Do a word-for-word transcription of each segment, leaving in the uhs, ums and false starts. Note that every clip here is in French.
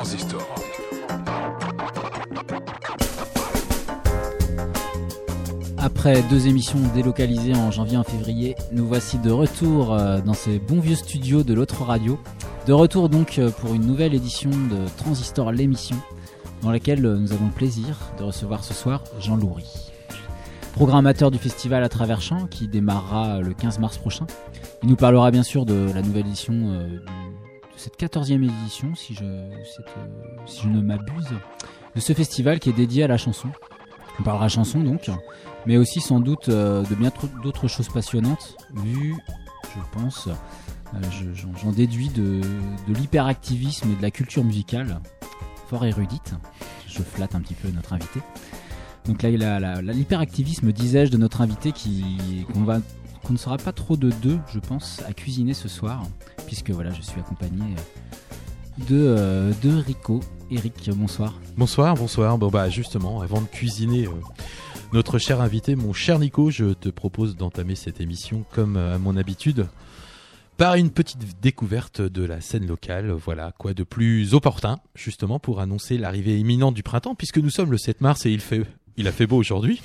Transistor. Après deux émissions délocalisées en janvier et en février, nous voici de retour dans ces bons vieux studios de l'autre radio. De retour donc pour une nouvelle édition de Transistor l'émission, dans laquelle nous avons le plaisir de recevoir ce soir Jean Loury, programmateur du festival à travers champs qui démarrera le quinze mars prochain. Il nous parlera bien sûr de la nouvelle édition euh, de cette quatorzième édition, si je, cette, euh, si je ne m'abuse, de ce festival qui est dédié à la chanson. On parlera chanson donc, mais aussi sans doute euh, de bien d'autres choses passionnantes, vu, je pense, euh, je, j'en, j'en déduis de, de l'hyperactivisme et de la culture musicale, fort érudite. Je flatte un petit peu notre invité. Donc là, la, la, la, l'hyperactivisme, disais-je, de notre invité qui, qu'on, va, qu'on ne sera pas trop de deux, je pense, à cuisiner ce soir, puisque voilà, je suis accompagné de, euh, de Rico. Eric, bonsoir. Bonsoir, bonsoir. Bon bah justement, avant de cuisiner euh, notre cher invité, mon cher Nico, je te propose d'entamer cette émission comme euh, à mon habitude, par une petite découverte de la scène locale. Voilà, quoi de plus opportun, justement, pour annoncer l'arrivée imminente du printemps, puisque nous sommes le sept mars et il fait... Il a fait beau aujourd'hui.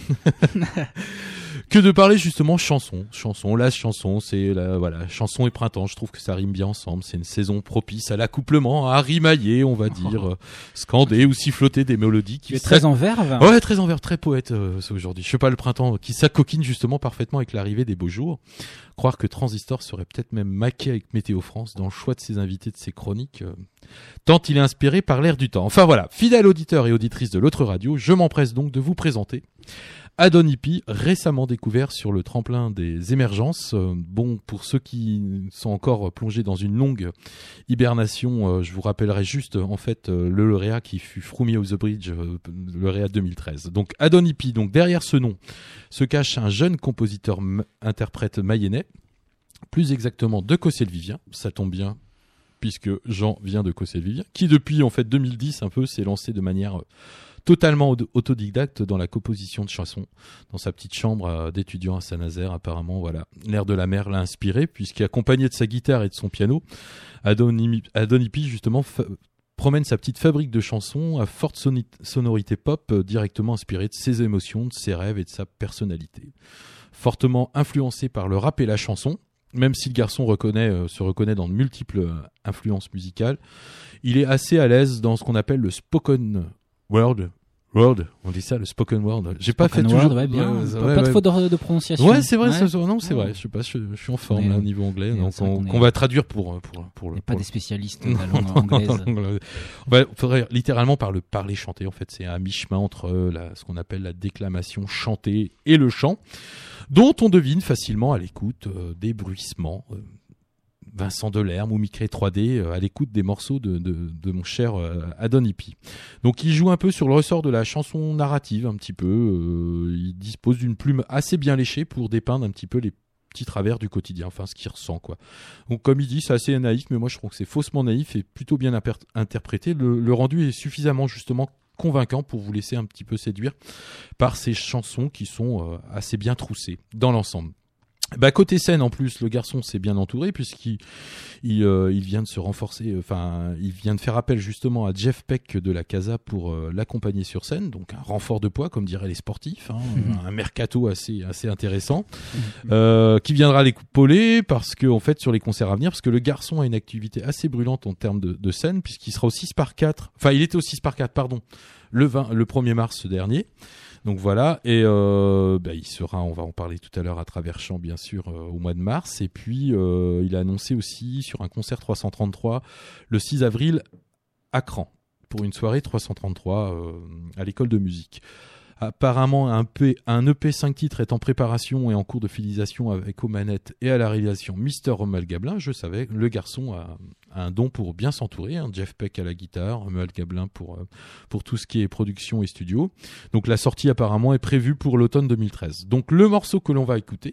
Que de parler justement chanson, chanson, la chanson, c'est la, voilà, chanson et printemps. Je trouve que ça rime bien ensemble. C'est une saison propice à l'accouplement, à rimailler, on va dire, oh. euh, scander ou siffloter des mélodies. Qui tu es très en verve. Ouais, très en verve, très poète euh, aujourd'hui. Je sais pas, le printemps qui s'acoquine justement parfaitement avec l'arrivée des beaux jours. Croire que Transistor serait peut-être même maqué avec Météo France dans le choix de ses invités, de ses chroniques, euh, tant il est inspiré par l'air du temps. Enfin voilà, fidèle auditeur et auditrice de l'autre radio, je m'empresse donc de vous présenter Adon Hippie, récemment découvert sur le tremplin des émergences. Euh, bon, pour ceux qui sont encore plongés dans une longue hibernation, euh, je vous rappellerai juste en fait euh, le lauréat qui fut Through Me Off the Bridge, euh, le lauréat deux mille treize. Donc Adon Hippie, donc derrière ce nom se cache un jeune compositeur m- interprète mayennais, plus exactement de Cossé-le-Vivien, ça tombe bien puisque Jean vient de Cossé-le-Vivien, qui depuis en fait deux mille dix un peu s'est lancé de manière euh, totalement autodidacte dans la composition de chansons, dans sa petite chambre euh, d'étudiant à Saint-Nazaire. Apparemment, voilà, l'air de la mer l'a inspiré, puisqu'accompagné de sa guitare et de son piano, Adon Hippie justement fa- promène sa petite fabrique de chansons à forte soni- sonorité pop, euh, directement inspirée de ses émotions, de ses rêves et de sa personnalité. Fortement influencé par le rap et la chanson, même si le garçon reconnaît, euh, se reconnaît dans de multiples euh, influences musicales, il est assez à l'aise dans ce qu'on appelle le spoken word. Word, on dit ça, le spoken word. J'ai spoken pas fait word, toujours. ouais, bien. Ouais, pas ouais, pas ouais. de faute de, de prononciation. Ouais, c'est vrai. Ouais. Ça, non, c'est ouais. vrai. Je sais pas. Je, je suis en forme mais, là, au niveau anglais, donc on, qu'on, qu'on va traduire pour pour pour. On n'est pour pas pour des spécialistes de la langue anglaise. On va, faudrait littéralement par le parler chanter. En fait, c'est à mi-chemin entre la, ce qu'on appelle la déclamation chantée et le chant, dont on devine facilement à l'écoute euh, des bruissements. Euh, Vincent Delerme ou Micré trois D euh, à l'écoute des morceaux de, de, de mon cher euh, Adon Hippie. Donc il joue un peu sur le ressort de la chanson narrative un petit peu. Euh, il dispose d'une plume assez bien léchée pour dépeindre un petit peu les petits travers du quotidien, enfin ce qu'il ressent quoi. Donc comme il dit, c'est assez naïf, mais moi je trouve que c'est faussement naïf et plutôt bien imper- interprété. Le, le rendu est suffisamment justement convaincant pour vous laisser un petit peu séduire par ces chansons qui sont euh, assez bien troussées dans l'ensemble. Bah côté scène en plus, le garçon s'est bien entouré puisqu'il il, euh, il vient de se renforcer, enfin il vient de faire appel justement à Jeff Peck de la Casa pour euh, l'accompagner sur scène, donc un renfort de poids comme diraient les sportifs, hein, mmh. un mercato assez assez intéressant, mmh. euh, qui viendra l'épauler parce que en fait sur les concerts à venir, parce que le garçon a une activité assez brûlante en termes de, de scène puisqu'il sera au six par quatre, enfin il était au six par quatre pardon, le vingt, le premier mars dernier. Donc voilà, et euh, bah, il sera, on va en parler tout à l'heure à travers champs bien sûr euh, au mois de mars, et puis euh, il a annoncé aussi sur un concert trois cent trente-trois le six avril à Cran pour une soirée trois cent trente-trois euh, à l'école de musique. Apparemment un, P, un E P cinq titres est en préparation et en cours de finalisation avec aux manettes et à la réalisation Mister Romuald Gablin. Je savais, le garçon a, a un don pour bien s'entourer, hein. Jeff Peck à la guitare, Romuald Gablin pour, pour tout ce qui est production et studio. Donc la sortie apparemment est prévue pour l'automne deux mille treize. Donc le morceau que l'on va écouter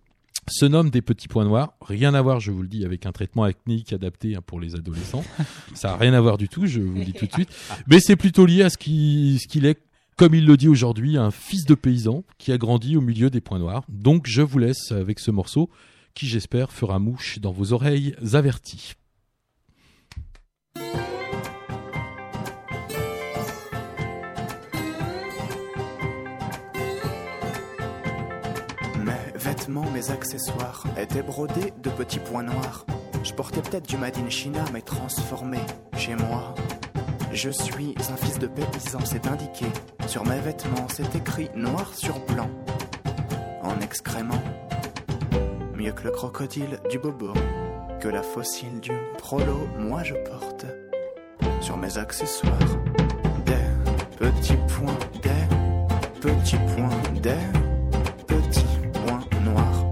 se nomme Des petits points noirs. Rien à voir, je vous le dis, avec un traitement acnéique adapté hein, pour les adolescents. Ça n'a rien à voir du tout, je vous le dis tout de suite. Mais c'est plutôt lié à ce qui, ce qu'il est, comme il le dit aujourd'hui, un fils de paysan qui a grandi au milieu des points noirs. Donc je vous laisse avec ce morceau qui, j'espère, fera mouche dans vos oreilles averties. vêtements, mes accessoires étaient brodés de petits points noirs. Je portais peut-être du Made in China, mais transformé chez moi. Je suis un fils de paysan, c'est indiqué. Sur mes vêtements, c'est écrit noir sur blanc. En excrément. Mieux que le crocodile du bobo, que la fossile du prolo, moi je porte sur mes accessoires des petits points, des petits points, des petits points noirs.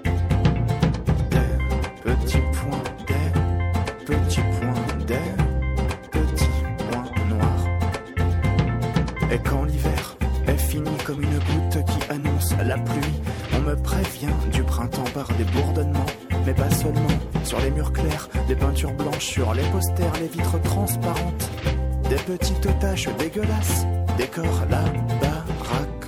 Des petits points, des petits points, des petits points noirs. Et quand l'hiver est fini comme une goutte qui annonce la pluie, on me prévient du printemps par des bourdonnements, mais pas seulement. Sur les murs clairs, des peintures blanches, sur les posters, les vitres transparentes, des petites taches dégueulasses décorent la baraque.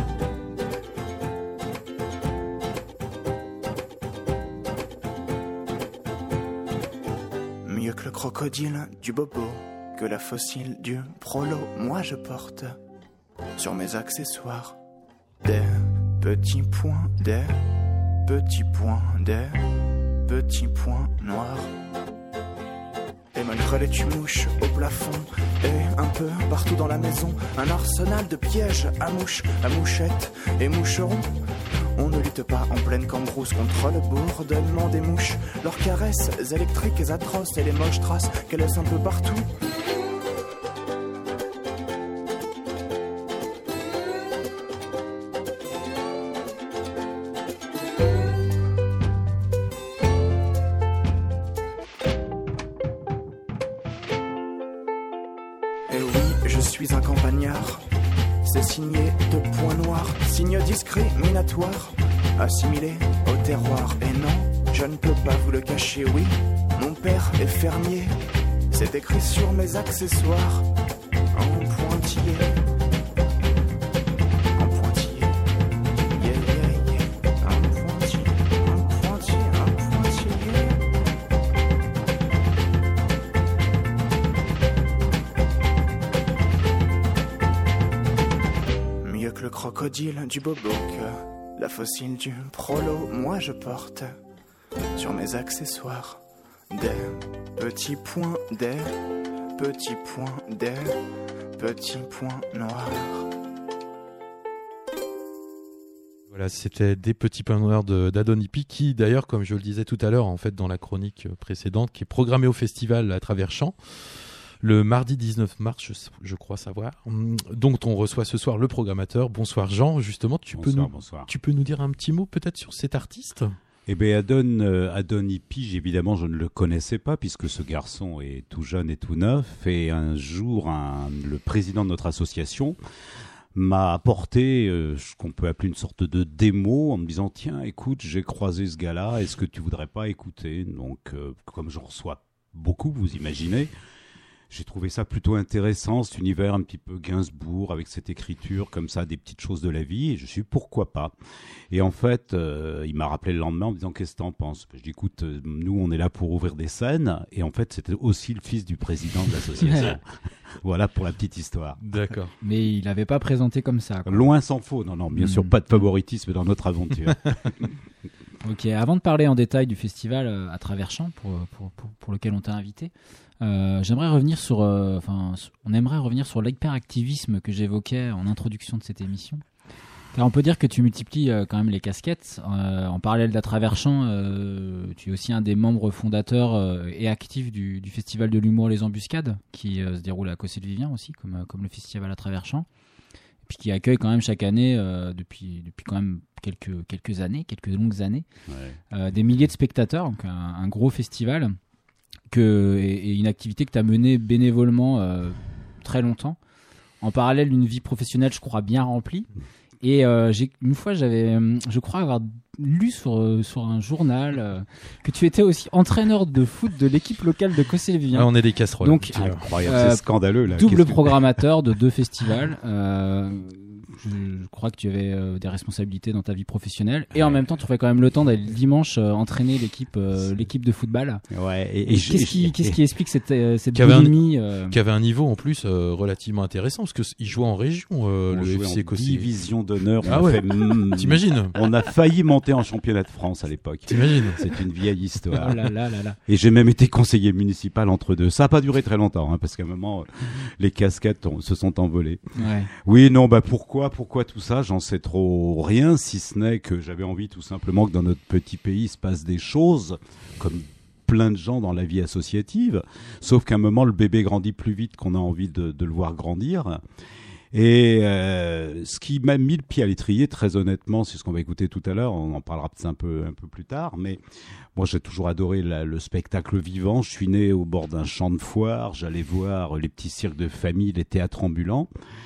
Mieux que le crocodile du bobo, que la fossile du prolo, moi je porte sur mes accessoires des petits points, des petits points, des petits points noirs. Et malgré les tumouches au plafond et un peu partout dans la maison, un arsenal de pièges à mouches, à mouchettes et moucherons. On ne lutte pas en pleine cambrousse contre le bourdonnement des mouches, leurs caresses électriques atroces et les moches traces qu'elles laissent un peu partout. Un campagnard, c'est signé de points noirs, signe discriminatoire, assimilé au terroir. Et non, je ne peux pas vous le cacher, oui, mon père est fermier, c'est écrit sur mes accessoires, en pointillé, en pointillé, yeah, yeah, yeah, en pointillé, en pointillé, en pointillé. Le crocodile du bobo, que la fossile du prolo, moi je porte sur mes accessoires des petits points, des petits points, des petits points noirs. Voilà, c'était des petits points noirs de, d'Adonipi, qui d'ailleurs, comme je le disais tout à l'heure, en fait, dans la chronique précédente, qui est programmée au festival à travers Champs, le mardi dix-neuf mars, je, je crois savoir. Donc, on reçoit ce soir le programmateur. Bonsoir Jean, justement, tu, bonsoir, peux, nous, bonsoir. tu peux nous dire un petit mot peut-être sur cet artiste ? Eh bien, Adon, euh, Adonipi, évidemment, je ne le connaissais pas puisque ce garçon est tout jeune et tout neuf. Et un jour, un, le président de notre association m'a apporté euh, ce qu'on peut appeler une sorte de démo en me disant « Tiens, écoute, j'ai croisé ce gars-là, est-ce que tu voudrais pas écouter ?» Donc, euh, comme j'en reçois beaucoup, vous imaginez, j'ai trouvé ça plutôt intéressant, cet univers un petit peu Gainsbourg, avec cette écriture comme ça, des petites choses de la vie, et je suis pourquoi pas. Et en fait, euh, il m'a rappelé le lendemain en me disant « Qu'est-ce que t'en penses ?» Je dis « Écoute, euh, nous on est là pour ouvrir des scènes », et en fait c'était aussi le fils du président de l'association. Voilà pour la petite histoire. D'accord. Mais il n'avait pas présenté comme ça, quoi. Loin s'en faut, non, non, bien mmh. sûr, pas de favoritisme dans notre aventure. Ok, avant de parler en détail du festival euh, à travers Champs, pour, pour, pour, pour lequel on t'a invité, euh, j'aimerais revenir sur, enfin, euh, on aimerait revenir sur l'hyperactivisme que j'évoquais en introduction de cette émission. Car on peut dire que tu multiplies euh, quand même les casquettes. Euh, en parallèle d'à travers Champs, euh, tu es aussi un des membres fondateurs euh, et actifs du, du festival de l'humour Les Embuscades, qui euh, se déroule à Cossé-le-Vivien aussi, comme, euh, comme le festival à travers Champs. Puis qui accueille quand même chaque année, euh, depuis, depuis quand même quelques, quelques années, quelques longues années, ouais. euh, des milliers de spectateurs, donc un, un gros festival, que, et, et une activité que tu as menée bénévolement euh, très longtemps, en parallèle d'une vie professionnelle, je crois, bien remplie. Et euh, j'ai, une fois, j'avais, je crois avoir lu sur, euh, sur un journal euh, que tu étais aussi entraîneur de foot de l'équipe locale de Cossé-le-Vivien. Ah, on est des casseroles. Donc, incroyable, euh, c'est scandaleux là. Double programmateur de deux festivals. Euh, je, je crois que tu avais euh, des responsabilités dans ta vie professionnelle et en même temps tu trouvais quand même le temps d'aller le dimanche euh, entraîner l'équipe euh, l'équipe de football. Ouais. Et, et, et qu'est-ce qui et, qu'est-ce qui explique cette euh, cette qui avait, boulimie, un, euh... qui avait un niveau en plus euh, relativement intéressant parce que il jouait en région euh, le F C Cossé. Division d'honneur. Ah ouais. Fait... T'imagines? On a failli monter en championnat de France à l'époque. T'imagines? C'est une vieille histoire. Oh là là là là. Et j'ai même été conseiller municipal entre deux. Ça a pas duré très longtemps, hein, parce qu'à un moment, les casquettes on, se sont envolées. Ouais. Oui, non, bah pourquoi, pourquoi tout ça? J'en sais trop rien, si ce n'est que j'avais envie tout simplement que dans notre petit pays il se passe des choses, comme plein de gens dans la vie associative. Sauf qu'à un moment, le bébé grandit plus vite qu'on a envie de, de le voir grandir. Et euh, ce qui m'a mis le pied à l'étrier, très honnêtement, c'est ce qu'on va écouter tout à l'heure, on en parlera peut-être un peu, un peu plus tard, mais moi j'ai toujours adoré la, le spectacle vivant. Je suis né au bord d'un champ de foire, j'allais voir les petits cirques de famille, les théâtres ambulants.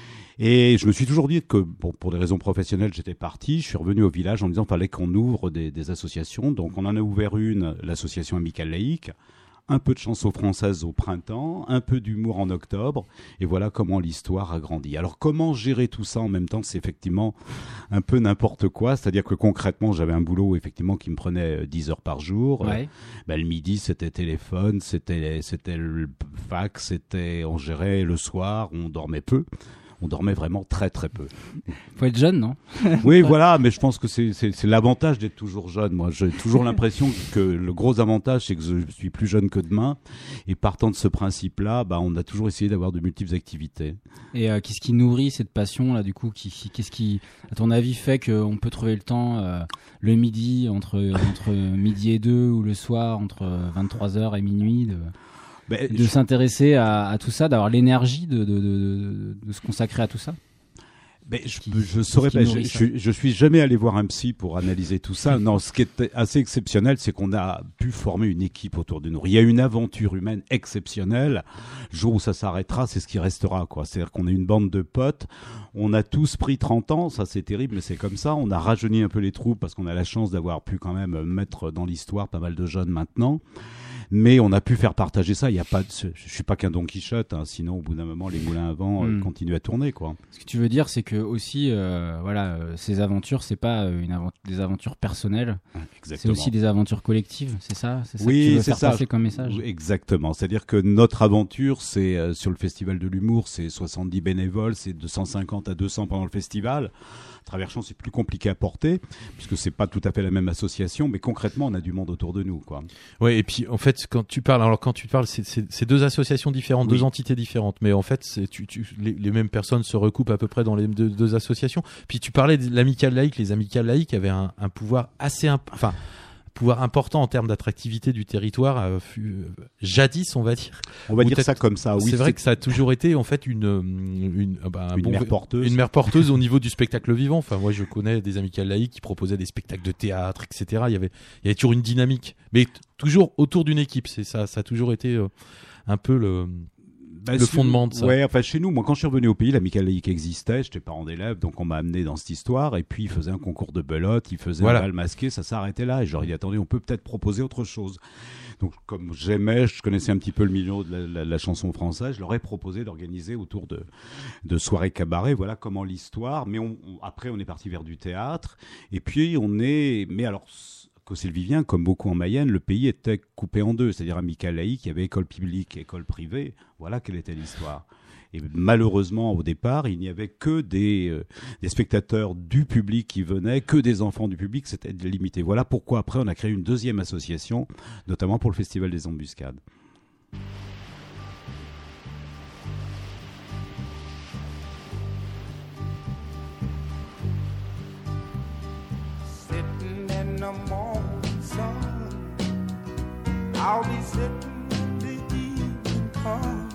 Et je me suis toujours dit que bon, pour des raisons professionnelles, j'étais parti. Je suis revenu au village en me disant qu'il fallait qu'on ouvre des, des associations. Donc on en a ouvert une, l'association Amicale Laïque. Un peu de chansons françaises au printemps, un peu d'humour en octobre, et voilà comment l'histoire a grandi. Alors comment gérer tout ça en même temps, c'est effectivement un peu n'importe quoi, c'est-à-dire que concrètement j'avais un boulot effectivement qui me prenait dix heures par jour. Ouais. Euh, ben, le midi c'était téléphone, c'était c'était le fax, c'était on gérait le soir, on dormait peu. On dormait vraiment très très peu. Faut être jeune, non? Oui, voilà, mais je pense que c'est, c'est, c'est l'avantage d'être toujours jeune. Moi, j'ai toujours l'impression que le gros avantage, c'est que je suis plus jeune que demain. Et partant de ce principe-là, bah, on a toujours essayé d'avoir de multiples activités. Et euh, qu'est-ce qui nourrit cette passion-là, du coup qui, qui, qu'est-ce qui, à ton avis, fait qu'on peut trouver le temps euh, le midi, entre, entre midi et deux, ou le soir, entre vingt-trois heures et minuit de... Ben, de je... s'intéresser à, à tout ça, d'avoir l'énergie de, de, de, de se consacrer à tout ça? Ben, je, qui, je saurais pas, je, je, je suis jamais allé voir un psy pour analyser tout ça. Non, ce qui est assez exceptionnel, c'est qu'on a pu former une équipe autour de nous. Il y a une aventure humaine exceptionnelle. Le jour où ça s'arrêtera, c'est ce qui restera, quoi. C'est-à-dire qu'on est une bande de potes. On a tous pris trente ans. Ça, c'est terrible, mais c'est comme ça. On a rajeuni un peu les troupes parce qu'on a la chance d'avoir pu quand même mettre dans l'histoire pas mal de jeunes maintenant. Mais on a pu faire partager ça. Il y a pas, de, je suis pas qu'un Don Quichotte, hein, sinon au bout d'un moment les moulins à vent mmh. euh, continuent à tourner, quoi. Ce que tu veux dire, c'est que aussi, euh, voilà, euh, ces aventures, c'est pas une avant- des aventures personnelles. Exactement. C'est aussi des aventures collectives, c'est ça, c'est ça oui, que tu veux c'est faire ça. passer comme message. Exactement. C'est-à-dire que notre aventure, c'est euh, sur le Festival de l'humour, c'est soixante-dix bénévoles, c'est de cent cinquante à deux cents pendant le festival. Traverchant, c'est plus compliqué à porter puisque c'est pas tout à fait la même association, mais concrètement, on a du monde autour de nous, quoi. Ouais, et puis en fait, quand tu parles, alors quand tu parles, c'est, c'est, c'est deux associations différentes, oui. deux entités différentes, mais en fait, c'est, tu, tu, les, les mêmes personnes se recoupent à peu près dans les deux, deux associations. Puis tu parlais de l'amicale laïque, les amicales laïques avaient un, un pouvoir assez, imp... enfin. pouvoir important en termes d'attractivité du territoire, euh, fut, euh, jadis on va dire. On va dire ça comme ça. Oui, c'est, c'est vrai que ça a toujours été en fait une une bah, une bon, mère porteuse, une mère porteuse au niveau du spectacle vivant. Enfin moi je connais des amicales laïques qui proposaient des spectacles de théâtre, et cetera. Il y avait il y avait toujours une dynamique, mais t- toujours autour d'une équipe. C'est ça, ça a toujours été euh, un peu le Bah, le fondement de ça. Ouais, enfin chez nous, moi quand je suis revenu au pays, l'amicale laïque existait, j'étais parent d'élève, donc on m'a amené dans cette histoire, et puis il faisait un concours de belote, il faisait voilà. un bal masqué, ça s'arrêtait là, et j'aurais dit attendez, on peut peut-être proposer autre chose. Donc comme j'aimais, je connaissais un petit peu le milieu de la, la, la chanson française, je leur ai proposé d'organiser autour de, de soirées cabaret, voilà comment l'histoire, mais on, on, après on est parti vers du théâtre, et puis on est, mais alors... Cossé-le-Vivien, comme beaucoup en Mayenne, le pays était coupé en deux, c'est-à-dire amicale laïque, il y avait école publique et école privée, voilà quelle était l'histoire. Et malheureusement, au départ, il n'y avait que des, euh, des spectateurs du public qui venaient, que des enfants du public, c'était limité. Voilà pourquoi après on a créé une deuxième association, notamment pour le Festival des Embuscades. I'll be sitting when the evening comes,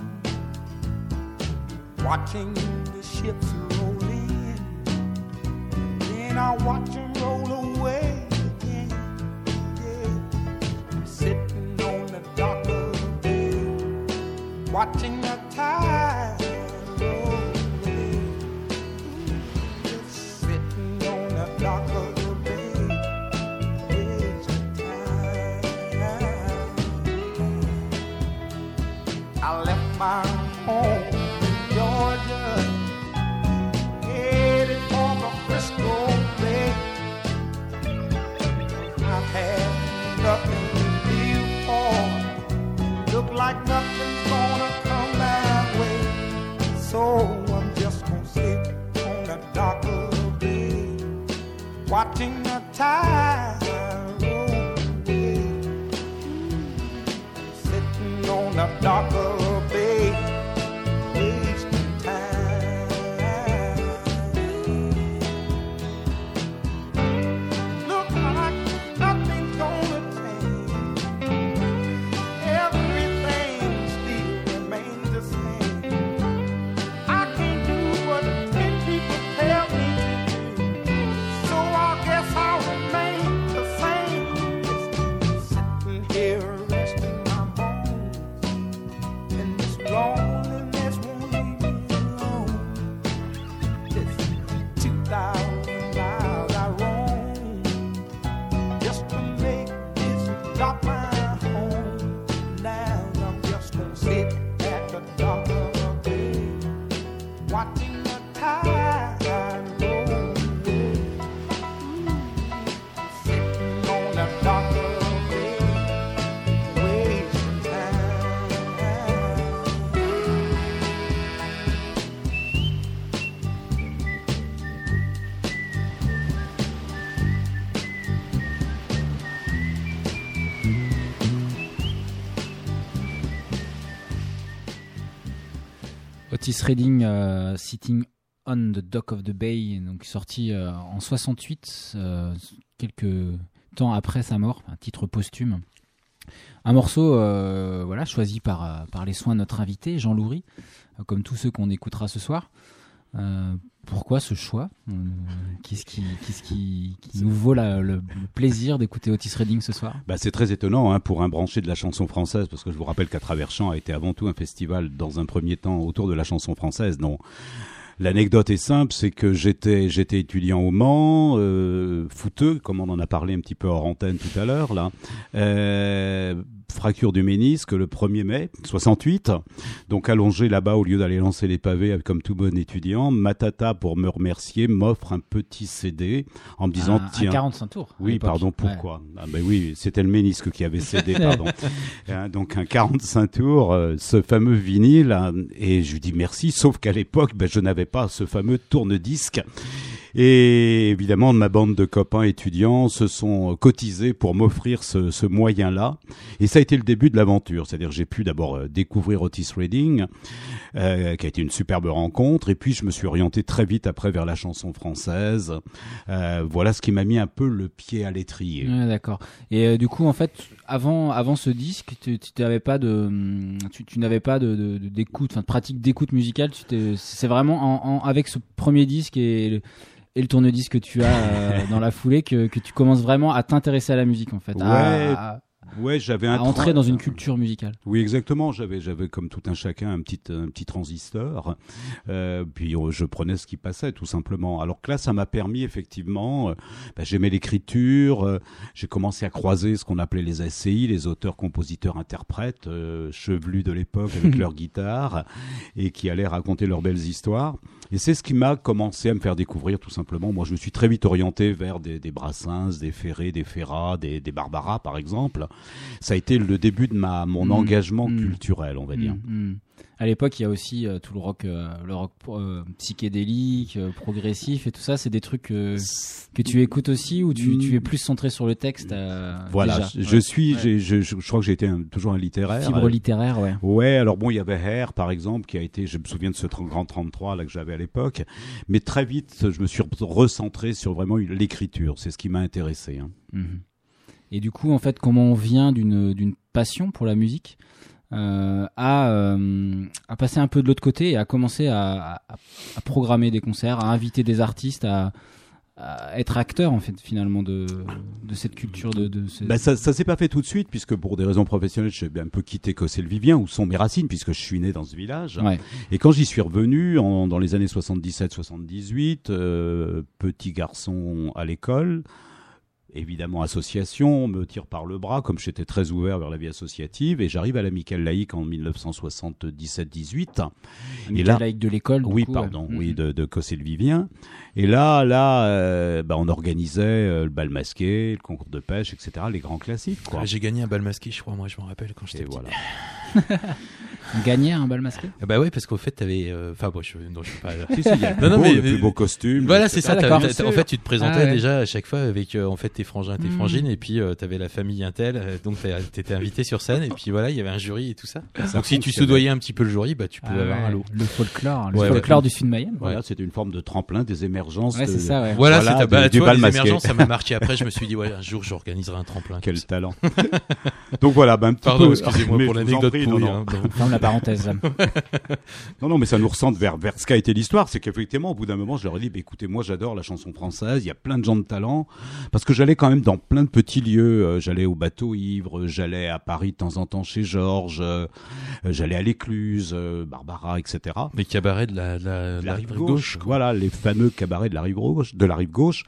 watching the ships roll in, then I'll watch them roll away again. Yeah. I'm sitting on the dock of the bay, watching the tide roll away. Just sitting on the dock of the I left my home in Georgia, headed for like nothing's gonna come my way. So I'm just gonna sit on the dock of the bay, watching the tide roll away. Sitting on the dock of the bay, wasting time. Look like nothing's gonna change. Everything still remains the same. I can't do what ten people tell me to do, so I guess I'll remain the same. Sitting here resting my bones, and this loneliness won't leave me alone. This two thousand miles I roam just to make this dock my home. Now I'm just gonna sit at the dock of the bay, watching the tide roll away. Sitting on the dock of the bay, wasting time. Otis Redding, euh, Sitting on the Dock of the Bay, donc sorti euh, en soixante-huit, euh, quelques temps après sa mort, un titre posthume. Un morceau euh, voilà, choisi par, euh, par les soins de notre invité, Jean Loury, euh, comme tous ceux qu'on écoutera ce soir. Euh, pourquoi ce choix euh, Qu'est-ce qui, qu'est-ce qui, qui nous vaut la, le, le plaisir d'écouter Otis Redding ce soir? Bah, c'est très étonnant hein, pour un branché de la chanson française, parce que je vous rappelle qu'à Travers-Champs a été avant tout un festival dans un premier temps autour de la chanson française. Non. L'anecdote est simple, c'est que j'étais j'étais étudiant au Mans, euh, footeux, comme on en a parlé un petit peu hors antenne tout à l'heure là. Euh, fracture du ménisque le premier mai soixante-huit, donc allongé là-bas au lieu d'aller lancer les pavés comme tout bon étudiant. Ma tata, pour me remercier, m'offre un petit C D en me disant un, tiens. Un quarante-cinq tours. Oui, pardon, pourquoi ouais. Ah ben oui, c'était le ménisque qui avait cédé, pardon. hein, donc un quarante-cinq tours, euh, ce fameux vinyle, hein, et je lui dis merci, sauf qu'à l'époque, ben, je n'avais pas ce fameux tourne-disque. Et évidemment, ma bande de copains étudiants se sont cotisés pour m'offrir ce, ce moyen-là. Et ça a été le début de l'aventure. C'est-à-dire, j'ai pu d'abord euh, découvrir Otis Redding, euh, qui a été une superbe rencontre. Et puis, je me suis orienté très vite après vers la chanson française. Euh, voilà ce qui m'a mis un peu le pied à l'étrier. Ouais, d'accord. Et euh, du coup, en fait, avant, avant ce disque, tu, tu n'avais pas de, tu, tu n'avais pas de, de, de d'écoute, enfin, de pratique d'écoute musicale. Tu t'es, c'est vraiment en, en, avec ce premier disque et le, et le tourne-disque que tu as euh, dans la foulée que, que tu commences vraiment à t'intéresser à la musique, en fait. Ouais. À, à, Ouais, j'avais un à entrer tra- dans une culture musicale. Oui, exactement. J'avais, j'avais comme tout un chacun un petit, un petit transistor. Euh, puis euh, je prenais ce qui passait, tout simplement. Alors que là, ça m'a permis effectivement. Euh, bah, j'aimais l'écriture. Euh, j'ai commencé à croiser ce qu'on appelait les A C I, les auteurs, compositeurs, interprètes, euh, chevelus de l'époque avec leur guitare et qui allaient raconter leurs belles histoires. Et c'est ce qui m'a commencé à me faire découvrir, tout simplement. Moi, je me suis très vite orienté vers des, des Brassens, des Ferré, des Ferrat, des, des Barbara, par exemple. Ça a été le début de ma mon mmh, engagement mmh, culturel, on va dire. Mmh. À l'époque, il y a aussi euh, tout le rock, euh, le rock euh, psychédélique, euh, progressif et tout ça. C'est des trucs euh, que tu écoutes aussi ou tu, tu es plus centré sur le texte. Euh, voilà, déjà. je, je ouais. suis, ouais. j'ai, je, je, je crois que j'ai été un, toujours un littéraire. Fibre littéraire, ouais. Ouais. Alors bon, il y avait Hair, par exemple, qui a été, je me souviens de ce grand trente-trois là que j'avais à l'époque. Mais très vite, je me suis recentré sur vraiment l'écriture. C'est ce qui m'a intéressé. Hein. Mmh. Et du coup, en fait, comment on vient d'une d'une passion pour la musique euh, à euh, à passer un peu de l'autre côté et à commencer à, à, à programmer des concerts, à inviter des artistes, à, à être acteur en fait finalement de de cette culture de. de ces... Bah ça ça s'est pas fait tout de suite puisque pour des raisons professionnelles, j'ai un peu quitté Cossé-le-Vivien où sont mes racines puisque je suis né dans ce village. Ouais. Et quand j'y suis revenu en, dans les années soixante-dix-sept soixante-dix-huit, euh, petit garçon à l'école. Évidemment, association, on me tire par le bras, comme j'étais très ouvert vers la vie associative, et j'arrive à l'Amicale laïque en dix-neuf cent soixante-dix-sept dix-huit. Et là, laïque de l'école, oui, coup, pardon, ouais. oui, de, de Cossé-le-Vivien. Et là, là, euh, bah, on organisait euh, le bal masqué, le concours de pêche, et cetera. Les grands classiques, quoi. Ah, j'ai gagné un bal masqué, je crois, moi, je m'en rappelle quand j'étais et petit. Voilà. On gagnait un bal masqué. Ah bah ouais, parce qu'au fait, t'avais, enfin euh, bon, je, non, je suis pas. Si, si, il y a le non, non, beau, mais, le mais plus beau costume. Voilà, c'est ça. Ah, t'avais- d'accord. t'as- en fait, tu te présentais Ah ouais. déjà à chaque fois avec euh, en fait tes frangins, tes Mm. frangines, et puis euh, t'avais la famille Intel, euh, donc t'as- t'étais invité sur scène, et puis voilà, il y avait un jury et tout ça. Ça donc si tu fonctionnait. soudoyais un petit peu le jury, bah tu pouvais Ah avoir ouais, un lot. le folklore, le Ouais, folklore ouais. du Sud Mayenne. Voilà, c'était une forme de tremplin des émergences. Ouais, de- c'est ça, ouais. Voilà, Voilà, c'est ta, bah, du- tu du vois, bal les masqué. émergences, ça m'a marqué. Après, je me suis dit, ouais, un jour, j'organiserai un tremplin. Quel comme ça. talent. Donc voilà, ben, un petit Pardon, peu. excusez-moi Mais pour je vous en l'anecdote prie, pourrie. non, non. hein, donc- Ferme la parenthèse. Non, non, mais ça nous ressente vers, vers ce qu'a été l'histoire. C'est qu'effectivement, au bout d'un moment, je leur ai dit, bah, écoutez, moi, j'adore la chanson française. Il y a plein de gens de talent. Parce que j'allais quand même dans plein de petits lieux. Euh, j'allais au Bateau Ivre, j'allais à Paris de temps en temps chez Georges, euh, j'allais à l'Écluse, euh, Barbara, et cetera. Les cabarets de la, de la, de La la rive rive gauche, gauche. quoi. voilà, les fameux cabarets de la rive gauche, de la rive gauche.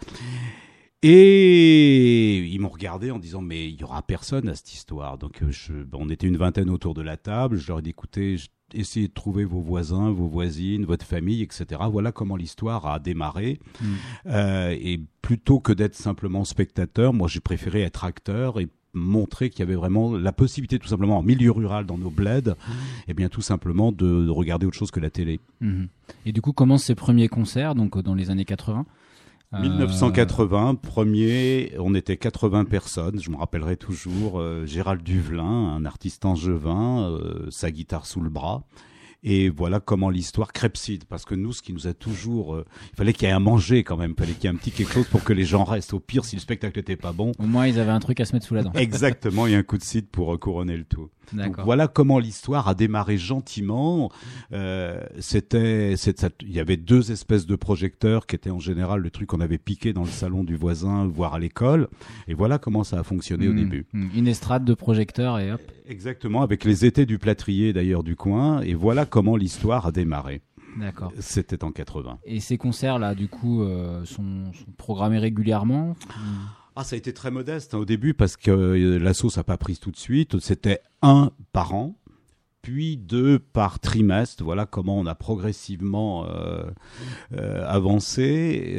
Et ils m'ont regardé en disant, mais il y aura personne à cette histoire. Donc, euh, je, bon, on était une vingtaine autour de la table. Je leur ai dit, écoutez, je- essayez de trouver vos voisins, vos voisines, votre famille, et cetera. Voilà comment l'histoire a démarré. Mm. Euh, et plutôt que d'être simplement spectateur, moi, j'ai préféré être acteur et montrer qu'il y avait vraiment la possibilité, tout simplement, en milieu rural, dans nos bleds, et bien tout simplement de, de regarder autre chose que la télé. Mhm. Et du coup, commencent ces premiers concerts, donc euh, dans les années quatre-vingts. Euh, mille neuf cent quatre-vingts, premier, on était quatre-vingts personnes, je me rappellerai toujours, euh, Gérald Duvelin, un artiste angevin, euh, sa guitare sous le bras. Et voilà comment l'histoire crépside, parce que nous, ce qui nous a toujours... euh, il fallait qu'il y ait à manger quand même, il fallait qu'il y ait un petit quelque chose pour que les gens restent. Au pire, si le spectacle n'était pas bon, Au moins, ils avaient un truc à se mettre sous la dent. exactement, il y a un coup de cidre pour euh, couronner le tout. Donc, D'accord. voilà comment l'histoire a démarré gentiment. Euh, c'était, c'est- il y avait deux espèces de projecteurs qui étaient en général le truc qu'on avait piqué dans le salon du voisin, voire à l'école. Et voilà comment ça a fonctionné au Mhm. début. Mhm. Une estrade de projecteurs et hop. Exactement, avec les étés du plâtrier d'ailleurs du coin. Et voilà comment l'histoire a démarré. D'accord. C'était en quatre-vingts. Et ces concerts-là, du coup, euh, sont, sont programmés régulièrement. Ah, ça a été très modeste hein, au début parce que euh, la sauce n'a pas pris tout de suite. C'était un par an, puis deux par trimestre. Voilà comment on a progressivement euh, euh, avancé.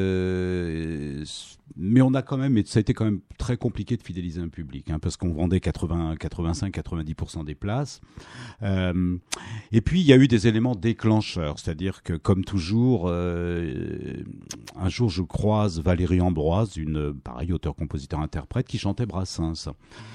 Euh, mais on a quand même, et ça a été quand même très compliqué de fidéliser un public, hein, parce qu'on vendait quatre-vingts, quatre-vingt-cinq, quatre-vingt-dix pour cent des places. Euh, et puis il y a eu des éléments déclencheurs, c'est-à-dire que comme toujours, euh, un jour je croise Valérie Ambroise, une pareil auteur-compositeur-interprète qui chantait Brassens,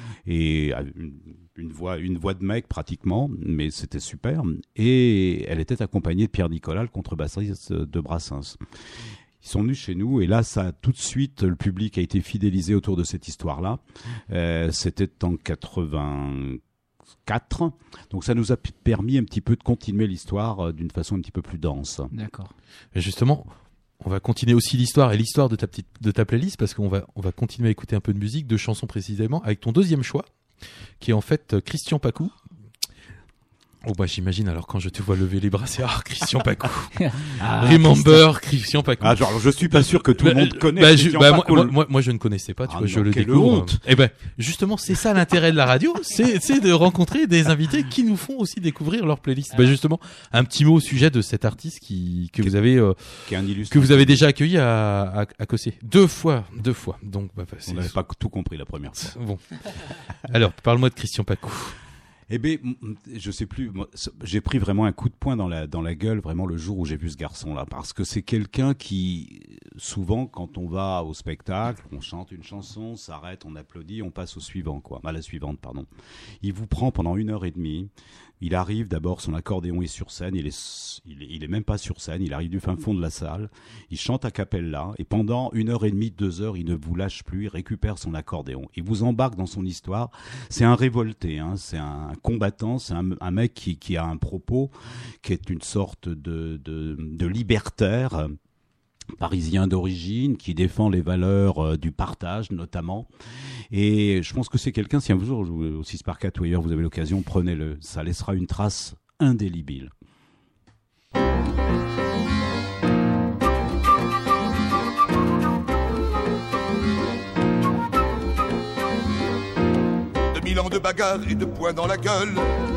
et une, une voix, une voix de mec pratiquement, mais c'était super. Et elle était accompagnée de Pierre Nicolas, le contrebassiste de Brassens. Ils sont venus chez nous et là, ça tout de suite, le public a été fidélisé autour de cette histoire-là. Euh, c'était en quatre-vingt-quatre, donc ça nous a p- permis un petit peu de continuer l'histoire euh, d'une façon un petit peu plus dense. D'accord. Et justement, on va continuer aussi l'histoire et l'histoire de ta petite de ta playlist parce qu'on va on va continuer à écouter un peu de musique, de chansons précisément, avec ton deuxième choix, qui est en fait euh, Christian Pacou. Oh bah j'imagine alors quand je te vois lever les bras, c'est ah Christian Pacou. Ah, Remember Christian Pacou. Ah, genre, je suis pas sûr que tout le Bah, monde connaît. bah, je- Christian bah, moi, Pacou. moi, moi, moi, je ne connaissais pas, tu Ah vois, je non, le quelle découvre. honte. Et ben, justement, c'est ça l'intérêt de la radio, c'est, c'est de rencontrer des invités qui nous font aussi découvrir leur playlist. Bah, justement, un petit mot au sujet de cet artiste qui, que vous avez, euh, Qui est un illustre. que vous avez déjà accueilli à, à, à Cossé. Deux fois, deux fois. Donc, bah, bah, On c'est, n'avait pas tout compris la première fois. bon. Alors, parle-moi de Christian Pacou. Eh ben, m- m- je sais plus. moi, c- J'ai pris vraiment un coup de poing dans la dans la gueule vraiment le jour où j'ai vu ce garçon-là, parce que c'est quelqu'un qui souvent quand on va au spectacle, on chante une chanson, s'arrête, on applaudit, on passe au suivant quoi, à la suivante pardon. Il vous prend pendant une heure et demie. Il arrive d'abord, son accordéon est sur scène, il est, il est, il est même pas sur scène, il arrive du fin fond de la salle, il chante a cappella, et pendant une heure et demie, deux heures, il ne vous lâche plus, il récupère son accordéon, il vous embarque dans son histoire. C'est un révolté, hein, c'est un combattant, c'est un, un mec qui, qui a un propos, qui est une sorte de, de, de libertaire, parisien d'origine, qui défend les valeurs euh, du partage notamment. Et je pense que c'est quelqu'un, si un jour au six par quatre ou ailleurs vous avez l'occasion, prenez-le. Ça laissera une trace indélébile. deux mille ans de bagarres et de poings dans la gueule,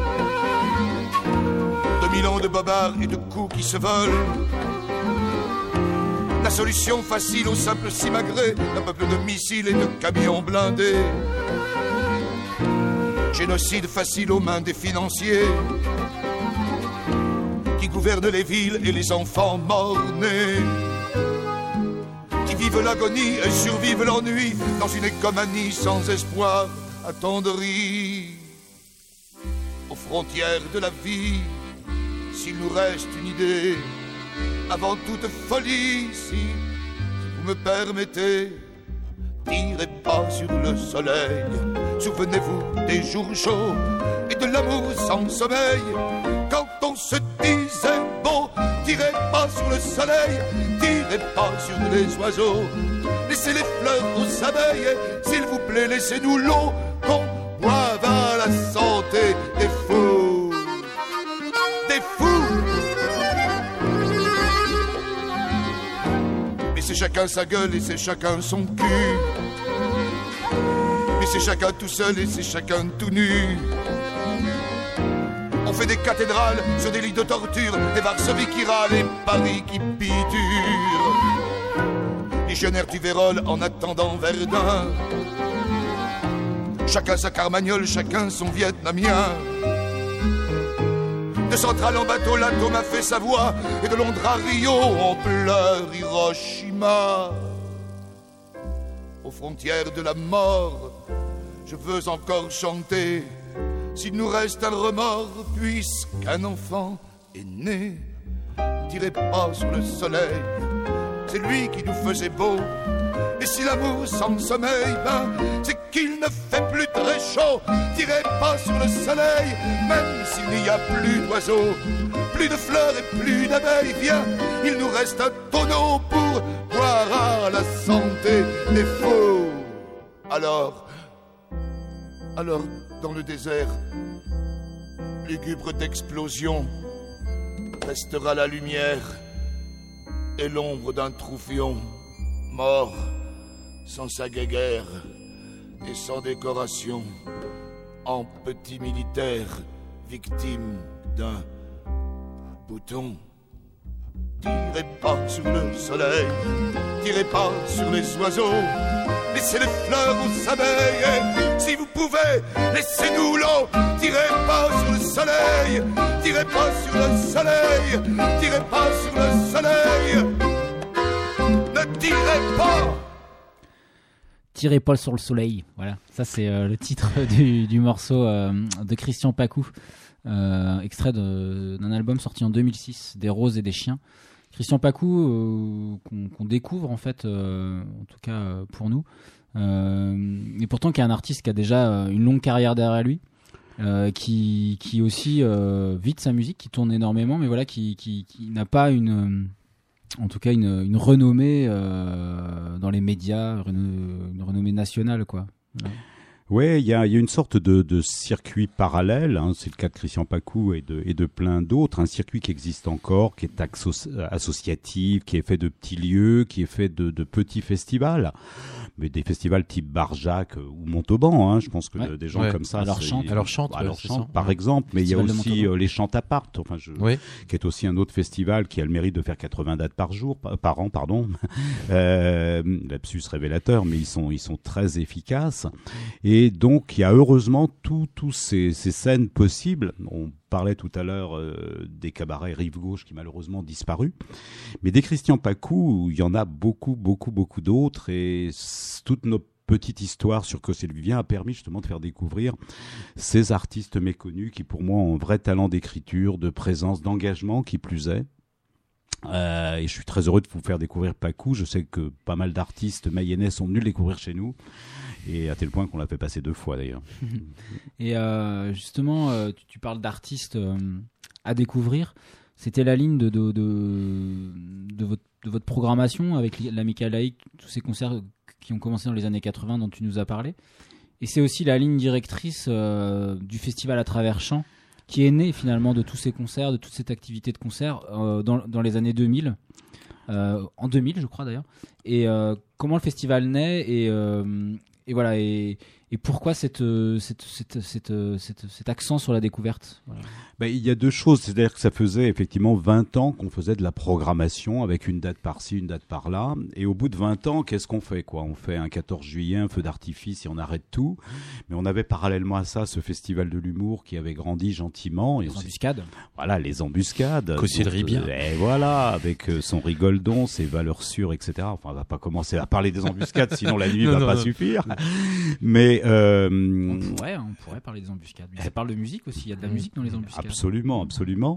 deux mille ans de bobards et de coups qui se volent. La solution facile au simple simagrée, un peuple de missiles et de camions blindés. Génocide facile aux mains des financiers qui gouvernent les villes et les enfants morts-nés, qui vivent l'agonie et survivent l'ennui dans une écomanie sans espoir attendri. Aux frontières de la vie, s'il nous reste une idée, avant toute folie, si, si vous me permettez, tirez pas sur le soleil. Souvenez-vous des jours chauds et de l'amour sans sommeil. Quand on se disait beau, tirez pas sur le soleil, tirez pas sur les oiseaux. Laissez les fleurs aux abeilles et, s'il vous plaît, laissez-nous l'eau qu'on boive à la santé des fous. Des fous. Mais c'est chacun sa gueule et c'est chacun son cul. Mais c'est chacun tout seul et c'est chacun tout nu. On fait des cathédrales sur des lits de torture, des Varsovie qui râlent et Paris qui piture. Légionnaire du Vérole en attendant Verdun. Chacun sa carmagnole, chacun son vietnamien. De Centrale en bateau, l'atome a fait sa voix. Et de Londres à Rio, on pleure Hiroshima. Aux frontières de la mort, je veux encore chanter. S'il nous reste un remords, puisqu'un enfant est né, tirez pas sur le soleil, c'est lui qui nous faisait beau. Et si l'amour sans sommeil, ben, c'est qu'il ne fait plus très chaud. Tirez pas sur le soleil, même s'il n'y a plus d'oiseaux, plus de fleurs et plus d'abeilles. Viens, il nous reste un tonneau pour boire à la santé des faux. Alors, alors, dans le désert, lugubre d'explosion, restera la lumière et l'ombre d'un troufion mort, sans sa guéguerre et sans décoration, en petit militaire, victime d'un bouton. Tirez pas sur le soleil, tirez pas sur les oiseaux, laissez les fleurs aux abeilles, et si vous pouvez, laissez-nous l'eau. Tirez pas sur le soleil, tirez pas sur le soleil, tirez pas sur le soleil, ne tirez pas. Tirez pas sur le soleil, voilà, ça c'est euh, le titre du, du morceau euh, de Christian Pacou, euh, extrait de, d'un album sorti en deux mille six, Des roses et des chiens. Christian Pacou, euh, qu'on, qu'on découvre en fait, euh, en tout cas euh, pour nous, euh, et pourtant qui est un artiste qui a déjà euh, une longue carrière derrière lui, euh, qui, qui aussi euh, vit de sa musique, qui tourne énormément, mais voilà, qui, qui, qui n'a pas une, en tout cas une, une renommée euh, dans les médias, une, une renommée nationale, quoi. Voilà. Ouais, il y a, y a une sorte de, de circuit parallèle, hein, c'est le cas de Christian Pacou et de, et de plein d'autres, un circuit qui existe encore, qui est asso- associatif, qui est fait de petits lieux, qui est fait de, de petits festivals, mais des festivals type Barjac ou Montauban, hein, je pense que ouais. des gens ouais. comme ça, Alors c'est, chante, alors chante, alors ouais, c'est chante ça. par Ouais. exemple, mais il y a Festival de aussi Montauban. euh, les Chants à part, enfin je, Oui. qui est aussi un autre festival qui a le mérite de faire quatre-vingts dates par jour, par, par an, pardon. euh, lapsus révélateur, mais ils sont, ils sont très efficaces. Et donc, il y a heureusement tous tous ces, ces scènes possibles. On parlait tout à l'heure euh, des cabarets Rive Gauche qui malheureusement ont disparu. Mais des Christian Pacou, il y en a beaucoup, beaucoup, beaucoup d'autres. Et toutes nos petite histoire sur Cossé le Vivien a permis justement de faire découvrir ces artistes méconnus qui pour moi ont un vrai talent d'écriture, de présence, d'engagement qui plus est. Euh, et je suis très heureux de vous faire découvrir Pacou. Je sais que pas mal d'artistes mayennais sont venus le découvrir chez nous, et à tel point qu'on l'a fait passer deux fois d'ailleurs. Et euh, justement, euh, tu, tu parles d'artistes euh, à découvrir. C'était la ligne de, de, de, de, votre, de votre programmation avec l'Amica Laïque, tous ces concerts qui ont commencé dans les années quatre-vingts dont tu nous as parlé. Et c'est aussi la ligne directrice euh, du festival à travers chant, qui est née finalement de tous ces concerts, de toute cette activité de concert euh, dans, dans les années deux mille, euh, en deux mille je crois d'ailleurs. Et euh, comment le festival naît et, euh, et voilà et, Et pourquoi cette, euh, cette, cette, cette, euh, cette, cet accent sur la découverte? Voilà. Ben, il y a deux choses, c'est-à-dire que ça faisait effectivement vingt ans qu'on faisait de la programmation avec une date par-ci, une date par-là, et au bout de vingt ans, qu'est-ce qu'on fait quoi? On fait un quatorze juillet, un feu d'artifice et on arrête tout, mais on avait parallèlement à ça ce festival de l'humour qui avait grandi gentiment. Et Les on s'est- embuscades. Voilà, les embuscades. Cautionnerie Donc, bien. euh, Et voilà, avec euh, son rigoldon, ses valeurs sûres, et cetera. Enfin, on va pas commencer à parler des embuscades, sinon la nuit Non, va non, pas non. suffire. Mais euh, On pourrait, hein, on pourrait parler des embuscades. Mais ça parle de musique aussi. Il y a de la musique dans les embuscades. absolument, absolument.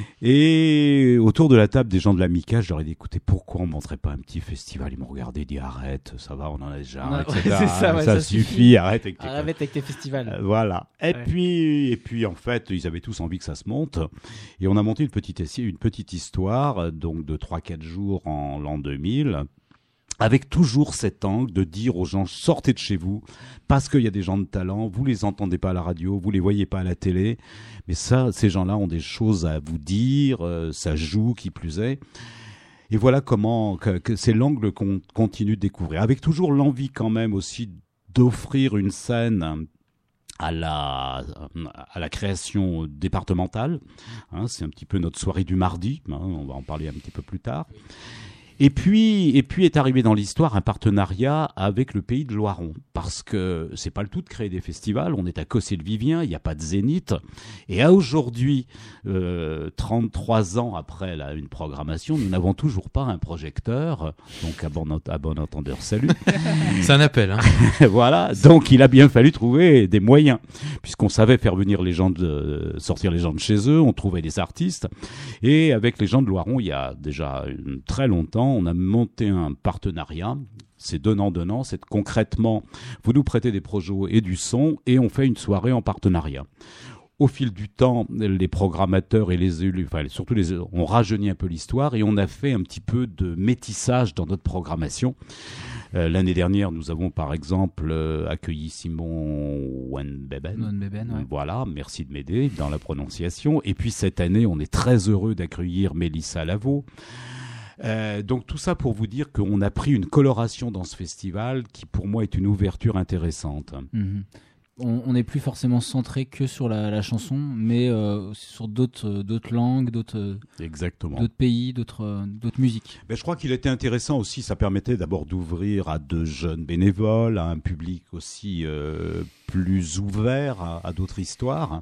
Et autour de la table des gens de l'Amica, je leur ai dit, écoutez, pourquoi on monterait pas un petit festival? Ils m'ont regardé, dit, arrête, ça va, on en a déjà, Ouais, et cetera. c'est ça, ouais, ça suffit, suffit. arrête avec tes Arrête avec tes festivals. Euh, voilà. Et Ouais. puis, et puis, en fait, ils avaient tous envie que ça se monte. Et on a monté une petite, essai- une petite histoire, euh, donc de trois quatre jours en l'an deux mille, avec toujours cet angle de dire aux gens, sortez de chez vous, parce qu'il y a des gens de talent, vous les entendez pas à la radio, vous les voyez pas à la télé, mais ça, ces gens-là ont des choses à vous dire, euh, ça joue, qui plus est. Et voilà comment, que, que c'est l'angle qu'on continue de découvrir, avec toujours l'envie quand même aussi d'offrir une scène à la, à la création départementale. Hein, c'est un petit peu notre soirée du mardi, hein, on va en parler un petit peu plus tard. Et puis, et puis est arrivé dans l'histoire un partenariat avec le Pays de Loiron, parce que c'est pas le tout de créer des festivals. On est à Cossé-le-Vivien, il n'y a pas de Zénith, et à aujourd'hui, euh, trente-trois ans après là, une programmation, nous n'avons toujours pas un projecteur. Donc à bon, à bon entendeur, salut. C'est un appel. Hein. Voilà, donc il a bien fallu trouver des moyens, puisqu'on savait faire venir les gens de sortir les gens de chez eux, on trouvait des artistes, et avec les gens de Loiron, il y a déjà une, très longtemps, on a monté un partenariat. C'est donnant-donnant, c'est concrètement, vous nous prêtez des projets et du son, et on fait une soirée en partenariat. Au fil du temps, les programmateurs et les élus, enfin surtout les, on rajeunit un peu l'histoire et on a fait un petit peu de métissage dans notre programmation. Euh, l'année dernière, nous avons par exemple euh, accueilli Simon Wenbeben. Wenbeben, ouais. Voilà, merci de m'aider dans la prononciation. Et puis cette année, on est très heureux d'accueillir Mélissa Lavaux. Euh, donc tout ça pour vous dire qu'on a pris une coloration dans ce festival qui pour moi est une ouverture intéressante. Mhm. On on n'est plus forcément centré que sur la, la chanson, mais euh, sur d'autres euh, d'autres langues, d'autres euh, Exactement. d'autres pays, d'autres euh, d'autres musiques. Ben, je crois qu'il était intéressant aussi, ça permettait d'abord d'ouvrir à de jeunes bénévoles, à un public aussi euh, plus ouvert à, à d'autres histoires.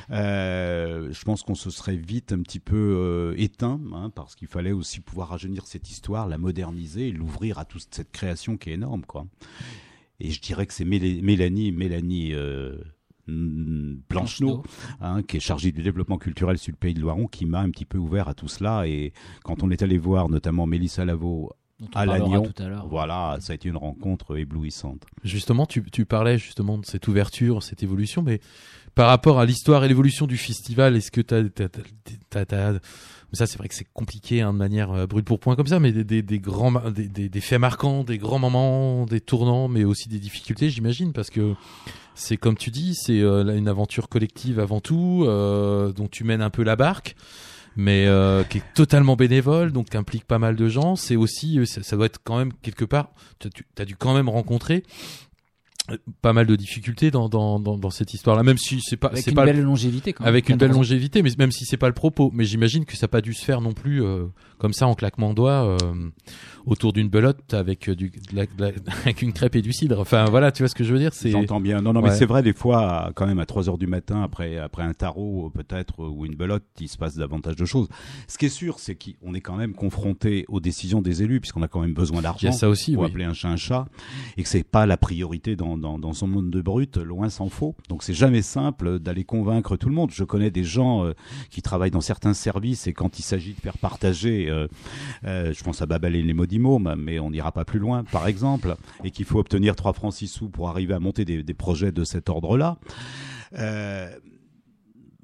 Euh, je pense qu'on se serait vite un petit peu euh, éteint, hein, parce qu'il fallait aussi pouvoir rajeunir cette histoire, la moderniser et l'ouvrir à toute cette création qui est énorme, quoi. Et je dirais que c'est Mél- Mélanie, Mélanie euh, Plancheneau, hein, qui est chargée du développement culturel sur le Pays de Loiron, qui m'a un petit peu ouvert à tout cela. Et quand on est allé voir notamment Mélissa Lavaux Dont on à parlera Lannion, tout à l'heure. voilà, ça a été une rencontre éblouissante. Justement, tu, tu parlais justement de cette ouverture, cette évolution, mais par rapport à l'histoire et l'évolution du festival, est-ce que t'as, t'as, t'as, t'as, t'as ça c'est vrai que c'est compliqué hein, de manière euh, brûle pour point comme ça, mais des, des, des grands, ma- des, des, des faits marquants, des grands moments, des tournants, mais aussi des difficultés, j'imagine, parce que c'est comme tu dis, c'est euh, là, une aventure collective avant tout, euh, dont tu mènes un peu la barque, mais euh, qui est totalement bénévole, donc qui implique pas mal de gens. C'est aussi, euh, ça, ça doit être quand même quelque part, tu as dû quand même rencontrer euh, pas mal de difficultés dans dans dans, dans cette histoire-là, même si c'est pas Avec c'est une pas belle longévité quand même. avec une belle quatorze ans. longévité, mais même si c'est pas le propos. Mais j'imagine que ça n'a pas dû se faire non plus euh, comme ça en claquement de doigts euh, autour d'une belote avec euh, du de la- de la- avec une crêpe et du cidre. Enfin voilà, tu vois ce que je veux dire. C'est J'entends bien. Non, non, mais Ouais. c'est vrai, des fois, à- quand même, à trois heures du matin, après, après un tarot, peut-être, ou une belote, il se passe davantage de choses. Ce qui est sûr, c'est qu'on est quand même confronté aux décisions des élus, puisqu'on a quand même besoin il y d'argent a ça aussi. pour Oui. appeler un chat un chat, et que c'est pas la priorité dans, dans, dans son monde de brut, loin s'en faut. Donc c'est jamais simple d'aller convaincre tout le monde. Je connais des gens euh, qui travaillent dans certains services, et quand il s'agit de faire partager, euh, euh, je pense à Babel et les Modimômes, mais on n'ira pas plus loin, par exemple, et qu'il faut obtenir trois francs six sous pour arriver à monter des, des projets de cet ordre-là. Euh,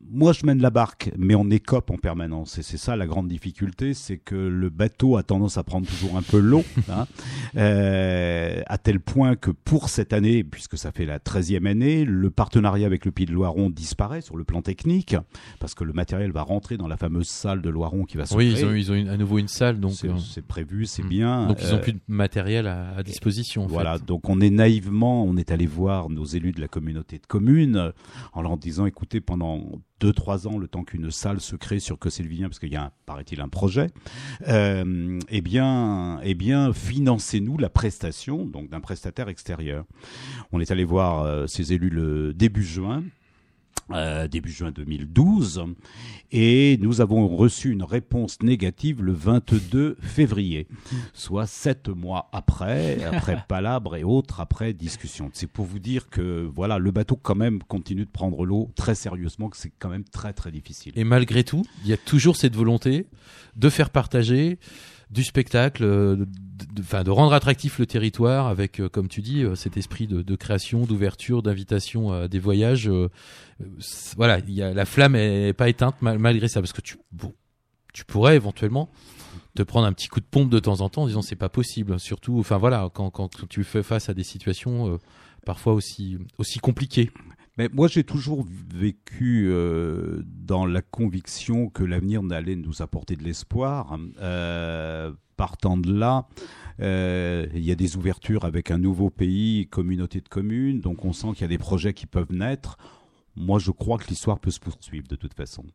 moi, je mène la barque, mais on écope en permanence. Et c'est ça la grande difficulté, c'est que le bateau a tendance à prendre toujours un peu l'eau, hein, euh, à tel point que pour cette année, puisque ça fait la treizième année, le partenariat avec le Pays de Loiron disparaît sur le plan technique, parce que le matériel va rentrer dans la fameuse salle de Loiron qui va se Oui, créer. ils ont, ils ont une- à nouveau une salle, donc C'est, euh, c'est prévu, c'est mm. bien. donc ils ont Euh, plus de matériel à, à disposition. En Voilà, fait. donc on est naïvement, on est allé voir nos élus de la communauté de communes euh, en leur disant, écoutez, pendant deux, trois ans, le temps qu'une salle se crée sur Cossé-le-Vivien, parce qu'il y a, un, paraît-il, un projet, euh, eh bien, eh bien, financez-nous la prestation, donc d'un prestataire extérieur. On est allé voir euh, ces élus le début juin. Euh, début juin deux mille douze, et nous avons reçu une réponse négative le vingt-deux février, soit sept mois après, après palabre et autres, après discussion. C'est pour vous dire que voilà, le bateau quand même continue de prendre l'eau très sérieusement, que c'est quand même très très difficile. Et malgré tout, il y a toujours cette volonté de faire partager du spectacle, euh, de, de, enfin, de rendre attractif le territoire avec, euh, comme tu dis, euh, cet esprit de, de création, d'ouverture, d'invitation à des voyages. euh, euh, c'est- voilà, il y a, la flamme est pas éteinte mal- malgré ça, parce que tu, bon, tu pourrais éventuellement te prendre un petit coup de pompe de temps en temps en disant c'est pas possible. Surtout, enfin voilà, quand, quand, quand tu fais face à des situations euh, parfois aussi, aussi compliquées. Mais moi, j'ai toujours vécu euh, dans la conviction que l'avenir allait nous apporter de l'espoir. Euh, partant de là, euh, il y a des ouvertures avec un nouveau pays, communauté de communes, donc on sent qu'il y a des projets qui peuvent naître. Moi, je crois que l'histoire peut se poursuivre de toute façon.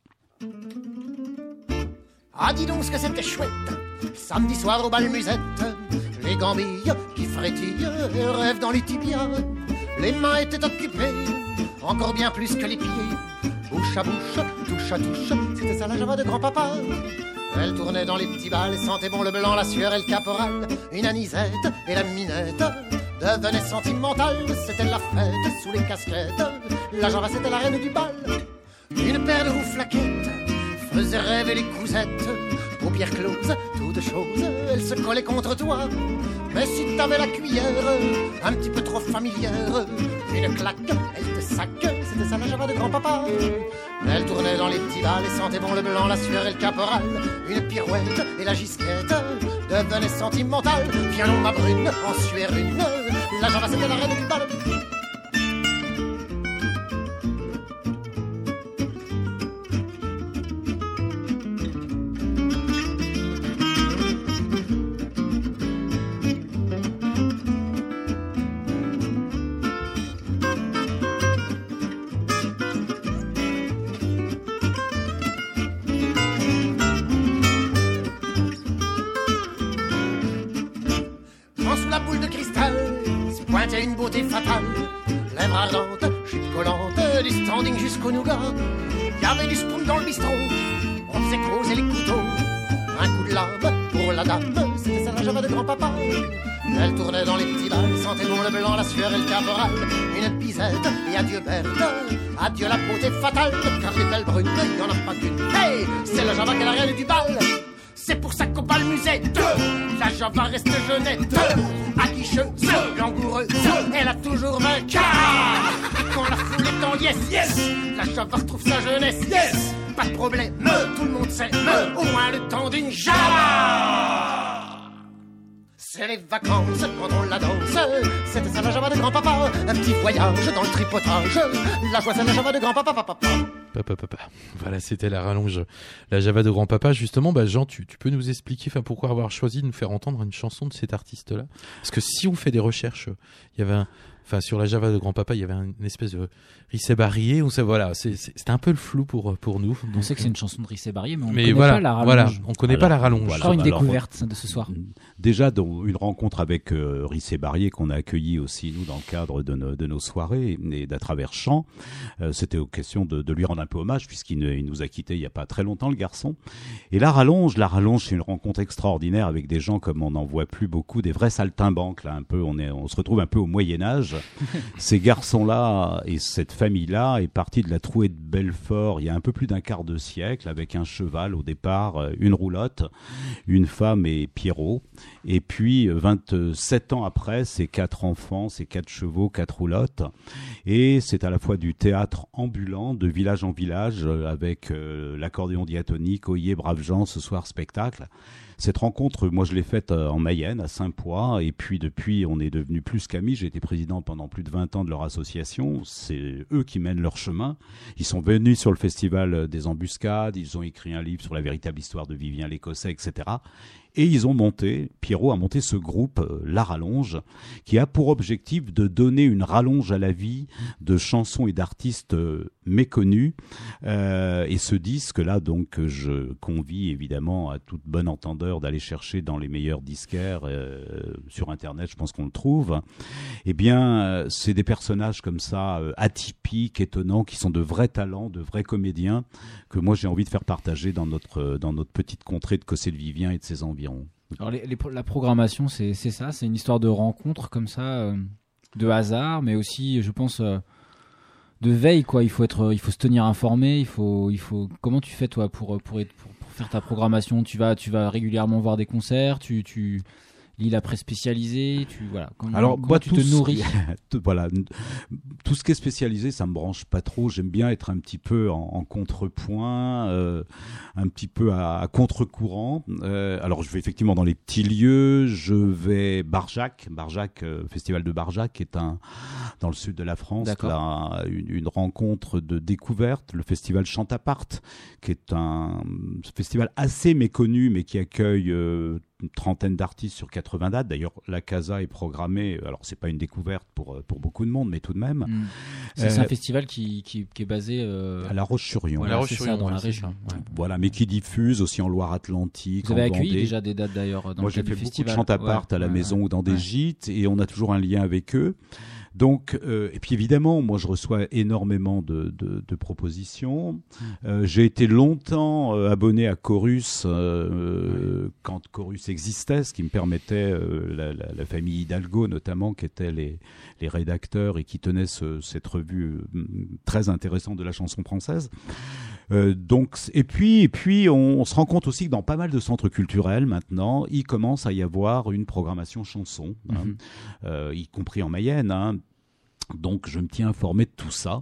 Ah, dis donc ce que c'était chouette, samedi soir au bal musette, les gambilles qui frétillent et rêvent dans les tibias. Les mains étaient occupées, encore bien plus que les pieds. Bouche à bouche, touche à touche, c'était ça la java de grand-papa. Elle tournait dans les petits bals et sentait bon le blanc, la sueur et le caporal. Une anisette et la minette devenaient sentimentales. C'était la fête sous les casquettes, la java c'était la reine du bal. Une paire de roues flaquettes faisait rêver les cousettes, paupières closes, toutes choses, elles se collaient contre toi. Mais si t'avais la cuillère, un petit peu trop familière, une claque, elle te sac, c'était ça la java de grand-papa. Elle tournait dans les petits bals et sentait bon le blanc, la sueur et le caporal. Une pirouette et la gisquette devenaient sentimentales. Violon ma brune, en sueur une, la java c'était la reine du bal. Quand sous la boule de cristal se pointait une beauté fatale, lèvres ardentes, jupe collante, du standing jusqu'au nougat. Y avait du spoon dans le bistrot, on faisait creuser les couteaux. Un coup de lame pour la dame, c'était ça la java de grand-papa. Elle tournait dans les petits bals, sentait bon le blanc, la sueur et le caporal. Une pisette et adieu Berthe, adieu la beauté fatale. Car les belles brunes, y en a pas qu'une. Hey, c'est la java qui est la reine du bal. C'est pour ça qu'au bal musette, la java reste jeunette, aguicheuse, langoureuse, elle a toujours vaincu. Et quand la foule est en yes, yes, la java retrouve sa jeunesse, yes. Pas de problème, tout le monde sait, au moins le temps d'une java. C'est les vacances quand on la danse, c'était ça la java de grand-papa. Un petit voyage dans le tripotage, la joie c'est la java de grand-papa, papa. Papa, papa. Voilà, c'était la rallonge, la Java de grand-papa. Justement, bah, Jean, tu, tu peux nous expliquer, enfin, pourquoi avoir choisi de nous faire entendre une chanson de cet artiste-là? Parce que si on fait des recherches, il y avait un, enfin, sur la Java de grand-papa, il y avait un- une espèce de Risset Barrier, on sait, voilà, c'est, c'est, c'était un peu le flou pour, pour nous. On sait que c'est une chanson de Risset Barrier, mais on ne Mais connaît voilà, pas la rallonge. voilà, on connaît pas Alors, la rallonge. voilà. Encore une Alors, découverte de ce soir. Déjà, dans une rencontre avec euh, Risset Barrier qu'on a accueilli aussi, nous, dans le cadre de nos, de nos soirées et d'à travers chant, euh, c'était aux questions de, de lui rendre un peu hommage, puisqu'il ne- il nous a quittés il n'y a pas très longtemps, le garçon. Et la rallonge, la rallonge, c'est une rencontre extraordinaire avec des gens comme on n'en voit plus beaucoup, des vrais saltimbanques, là, un peu, on, est, on se retrouve un peu au Moyen-Âge. rallonge. Ces garçons-là et cette famille-là est partie de la Trouée de Belfort il y a un peu plus d'un quart de siècle, avec un cheval au départ, une roulotte, une femme et Pierrot. Et puis, vingt-sept ans après, c'est quatre enfants, c'est quatre chevaux, quatre roulottes. Et c'est à la fois du théâtre ambulant, de village en village, avec euh, l'accordéon diatonique, Oyez, braves gens, ce soir spectacle. Cette rencontre, moi je l'ai faite en Mayenne, à Saint-Poix, et puis depuis on est devenu plus qu'amis. J'ai été président pendant plus de vingt ans de leur association. C'est eux qui mènent leur chemin. Ils sont venus sur le festival des Embuscades, ils ont écrit un livre sur la véritable histoire de Vivien l'Écossais, et cetera. Et ils ont monté, Pierrot a monté ce groupe, euh, La Rallonge, qui a pour objectif de donner une rallonge à la vie de chansons et d'artistes euh, méconnus. Euh, et ce disque-là, donc, je convie évidemment à toute bonne entendeur d'aller chercher dans les meilleurs disquaires euh, sur Internet, je pense qu'on le trouve. Eh bien, euh, c'est des personnages comme ça, euh, atypiques, étonnants, qui sont de vrais talents, de vrais comédiens, que moi j'ai envie de faire partager dans notre, euh, dans notre petite contrée de Cossé-le-Vivien et de ses environs. Alors les, les, la programmation, c'est, c'est ça, c'est une histoire de rencontre comme ça, euh, de hasard, mais aussi, je pense, euh, de veille, quoi. Il faut être, il faut se tenir informé. Il faut, il faut. Comment tu fais toi pour pour, être, pour, pour faire ta programmation? Tu vas, tu vas régulièrement voir des concerts. Tu, tu lis la presse spécialisée. Tu voilà. Comment, Alors, comment moi, tu tout te ce nourris? qui, voilà, tout ce qui est spécialisé, ça me branche pas trop. J'aime bien être un petit peu en, en contrepoint, euh, un petit peu à, à contre-courant. Euh, alors, je vais effectivement dans les petits lieux. Je vais Barjac, Barjac, euh, festival de Barjac, qui est un dans le sud de la France, là, une, une rencontre de découverte. Le festival Chantapart, qui est un festival assez méconnu, mais qui accueille euh, une trentaine d'artistes sur quatre-vingts dates. D'ailleurs, la Casa est programmée. Alors, c'est pas une découverte pour pour beaucoup de monde, mais tout de même. Mmh. C'est, euh, c'est un festival qui qui, qui est basé euh... à La Roche-sur-Yon. Voilà, La c'est ça, dans la région. Ouais. Voilà, mais qui diffuse aussi en Loire-Atlantique. Vous avez en accueilli Vendée. déjà des dates d'ailleurs dans Moi, le j'ai cadre fait du beaucoup de festival. chantapart Ouais, à la ouais, maison ouais. ou dans des Ouais. gîtes, et on a toujours un lien avec eux. Donc, euh, et puis évidemment, moi je reçois énormément de, de, de propositions. Euh, j'ai été longtemps euh, abonné à Chorus euh, quand Chorus existait, ce qui me permettait, euh, la, la, la famille Hidalgo notamment, qui étaient les, les rédacteurs et qui tenaient ce, cette revue euh, très intéressante de la chanson française. Euh, donc, et puis, et puis on, on se rend compte aussi que dans pas mal de centres culturels maintenant, il commence à y avoir une programmation chanson, hein, Mhm. euh, y compris en Mayenne. Hein. Donc, je me tiens informé de tout ça.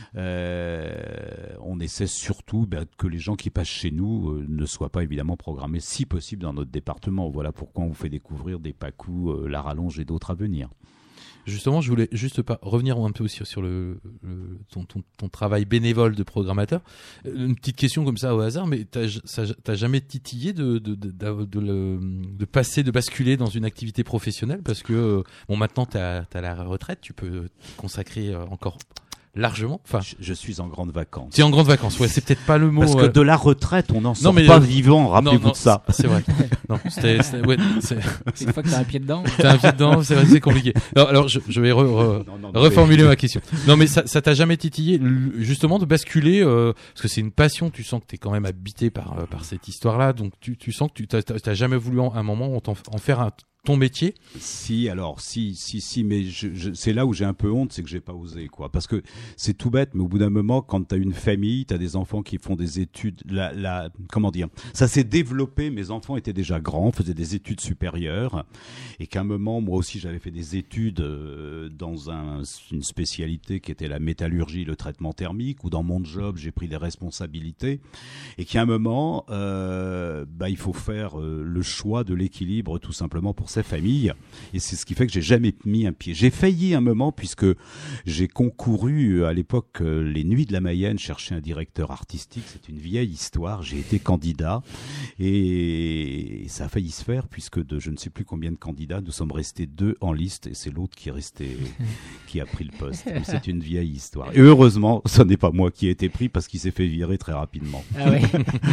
Euh, on essaie surtout bah, que les gens qui passent chez nous euh, ne soient pas évidemment programmés, si possible, dans notre département. Voilà pourquoi on vous fait découvrir des Pacous, euh, La Rallonge et d'autres à venir. Justement, je voulais juste pas revenir un peu aussi sur le, le ton, ton, ton travail bénévole de programmateur. Une petite question comme ça au hasard, mais t'as, ça, t'as jamais titillé de de, de, de, de, le, de passer, de basculer dans une activité professionnelle, parce que bon, maintenant t'as t'as la retraite, tu peux te consacrer encore largement. Enfin, je, je suis en grande vacances. Tu es en grande vacances. Ouais, c'est peut-être pas le mot. Parce que euh... de la retraite, on n'en sort mais, pas euh... vivant. Rappelez-vous non, non, de ça. C'est, c'est vrai. Non, c'était, c'était ouais, c'est... Une fois que t'as un pied dedans. T'as un pied dedans, c'est vrai, c'est compliqué. Alors, alors je, je vais re, re, non, non, non, reformuler mais... ma question. Non, mais ça, ça t'a jamais titillé, justement, de basculer, euh, parce que c'est une passion. Tu sens que t'es quand même habité par euh, par cette histoire-là, donc tu tu sens que tu t'as, t'as jamais voulu en, un moment en, en faire un ton métier? Si, alors, si, si, si, mais je, je, c'est là où j'ai un peu honte, c'est que j'ai pas osé, quoi. Parce que c'est tout bête, mais au bout d'un moment, quand t'as une famille, t'as des enfants qui font des études, la, la, comment dire, ça s'est développé, mes enfants étaient déjà grands, faisaient des études supérieures, et qu'à un moment, moi aussi, j'avais fait des études euh, dans un, une spécialité qui était la métallurgie, le traitement thermique, où dans mon job, j'ai pris des responsabilités, et qu'à un moment, euh, bah, il faut faire euh, le choix de l'équilibre, tout simplement, pour sa famille, et c'est ce qui fait que j'ai jamais mis un pied. J'ai failli un moment, puisque j'ai concouru à l'époque euh, les Nuits de la Mayenne, chercher un directeur artistique. C'est une vieille histoire. J'ai été candidat et ça a failli se faire, puisque de je ne sais plus combien de candidats, nous sommes restés deux en liste, et c'est l'autre qui est resté, qui a pris le poste. Mais c'est une vieille histoire. Et heureusement, ce n'est pas moi qui ai été pris, parce qu'il s'est fait virer très rapidement. Ah ouais.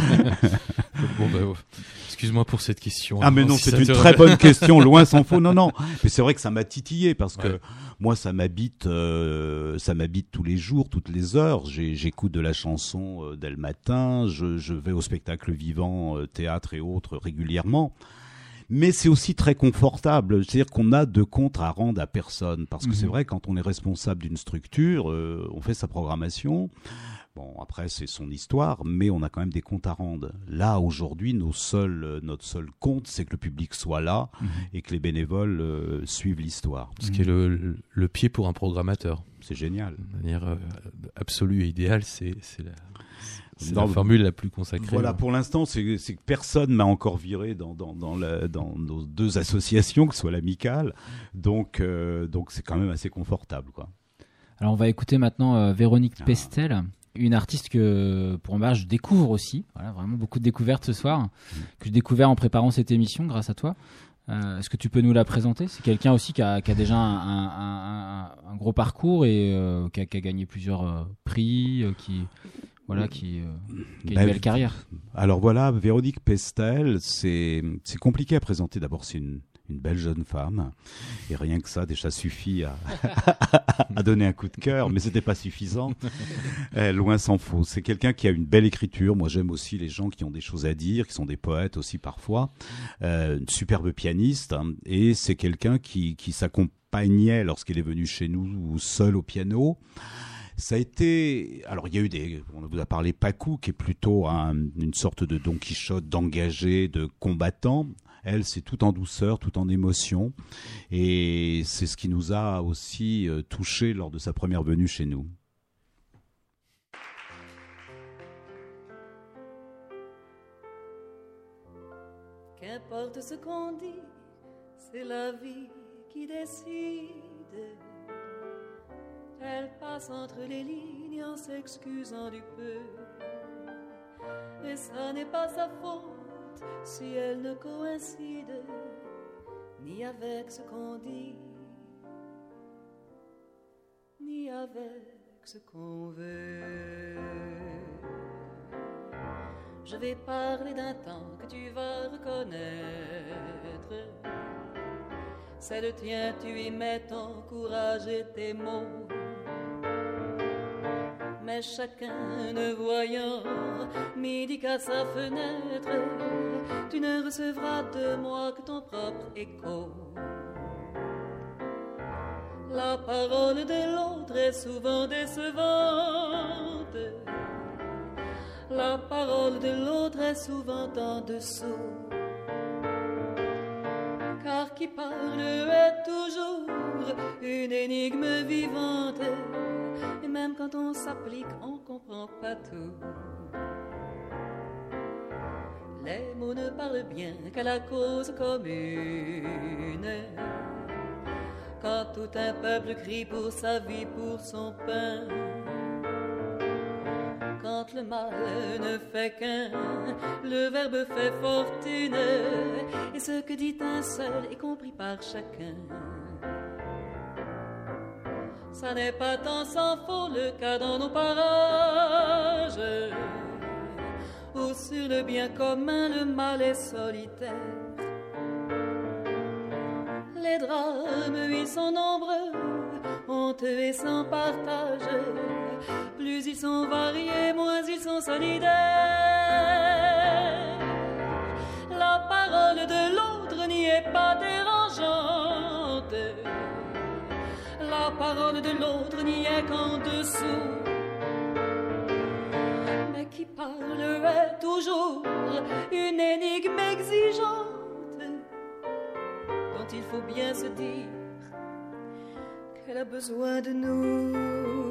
Bon, bah, oh. Excuse-moi pour cette question. Ah mais non, si c'est une te... très bonne question, loin s'en faut. Non, non, mais c'est vrai que ça m'a titillé, parce que ouais. moi, ça m'habite, euh, ça m'habite tous les jours, toutes les heures. J'ai, j'écoute de la chanson euh, dès le matin, je, je vais au spectacle vivant, euh, théâtre et autres régulièrement. Mais c'est aussi très confortable, c'est-à-dire qu'on a de compte à rendre à personne. Parce que Mhm. c'est vrai, quand on est responsable d'une structure, euh, on fait sa programmation. Bon, après, c'est son histoire, mais on a quand même des comptes à rendre. Là, aujourd'hui, nos seuls, euh, notre seul compte, c'est que le public soit là Mhm. et que les bénévoles euh, suivent l'histoire. Ce qui est le, le, le pied pour un programmateur. C'est génial. De manière euh, absolue et idéale, c'est, c'est la, c'est Dans la le- formule la plus consacrée. Voilà, Ouais. pour l'instant, c'est, c'est que personne m'a encore viré dans, dans, dans, la- dans nos deux associations, que ce soit l'amicale. Donc, euh, donc c'est quand même assez confortable, quoi. Alors on va écouter maintenant euh, Véronique Ah. Pestel, une artiste que pour moi je découvre aussi. Voilà, vraiment beaucoup de découvertes ce soir, que j'ai découvert en préparant cette émission grâce à toi. Euh, est-ce que tu peux nous la présenter ? C'est quelqu'un aussi qui a, qui a déjà un, un, un, un gros parcours et euh, qui, a, qui a gagné plusieurs euh, prix, euh, qui, voilà, qui, euh, qui a Ben, une belle carrière. Alors voilà, Véronique Pestel, c'est, c'est compliqué à présenter. D'abord, c'est une, une belle jeune femme. Et rien que ça, déjà suffit à, à donner un coup de cœur. Mais c'était pas suffisant. Eh, loin s'en faut. C'est quelqu'un qui a une belle écriture. Moi, j'aime aussi les gens qui ont des choses à dire, qui sont des poètes aussi parfois. Euh, une superbe pianiste. Hein. Et c'est quelqu'un qui, qui s'accompagnait lorsqu'il est venu chez nous seul au piano. Ça a été, alors il y a eu des, on vous a parlé Pacou, qui est plutôt un, une sorte de Don Quichotte, d'engagé, de combattant. Elle, c'est tout en douceur, tout en émotion, et c'est ce qui nous a aussi euh, touchés lors de sa première venue chez nous. Qu'importe ce qu'on dit, c'est la vie qui décide. Elle passe entre les lignes en s'excusant du peu. Et ça n'est pas sa faute si elle ne coïncide ni avec ce qu'on dit, ni avec ce qu'on veut. Je vais parler d'un temps que tu vas reconnaître. C'est le tien, tu y mets ton courage et tes mots. Mais chacun ne voyant midi qu'à sa fenêtre, tu ne recevras de moi que ton propre écho. La parole de l'autre est souvent décevante. La parole de l'autre est souvent en dessous. Car qui parle est toujours une énigme vivante. Et même quand on s'applique, on comprend pas tout. Les mots ne parlent bien qu'à la cause commune. Quand tout un peuple crie pour sa vie, pour son pain. Quand le mal ne fait qu'un, le verbe fait fortune. Et ce que dit un seul est compris par chacun. Ça n'est pas tant sans faux le cas dans nos parages, où sur le bien commun le mal est solitaire. Les drames, ils sont nombreux, honteux et sans partage. Plus ils sont variés, moins ils sont solidaires. La parole de l'autre n'y est pas dérangeante. La parole de l'autre n'y est qu'en dessous. Mais qui parle est toujours une énigme exigeante, dont il faut bien se dire qu'elle a besoin de nous.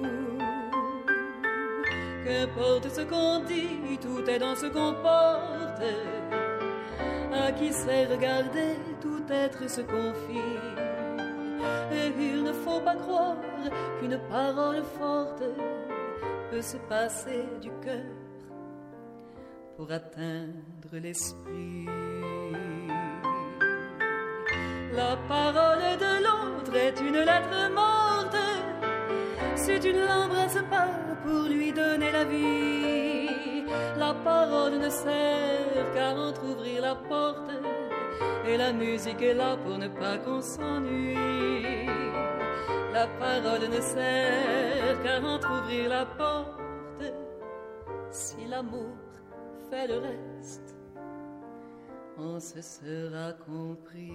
Qu'importe ce qu'on dit, tout est dans ce qu'on porte. À qui sait regarder, tout être se confie. Et il ne faut pas croire qu'une parole forte peut se passer du cœur pour atteindre l'esprit. La parole de l'autre est une lettre morte. Si tu ne l'embrasses pas pour lui donner la vie, la parole ne sert qu'à entrouvrir la porte. Et la musique est là pour ne pas qu'on s'ennuie. La parole ne sert qu'à entrouvrir la porte. Si l'amour fait le reste, on se sera compris.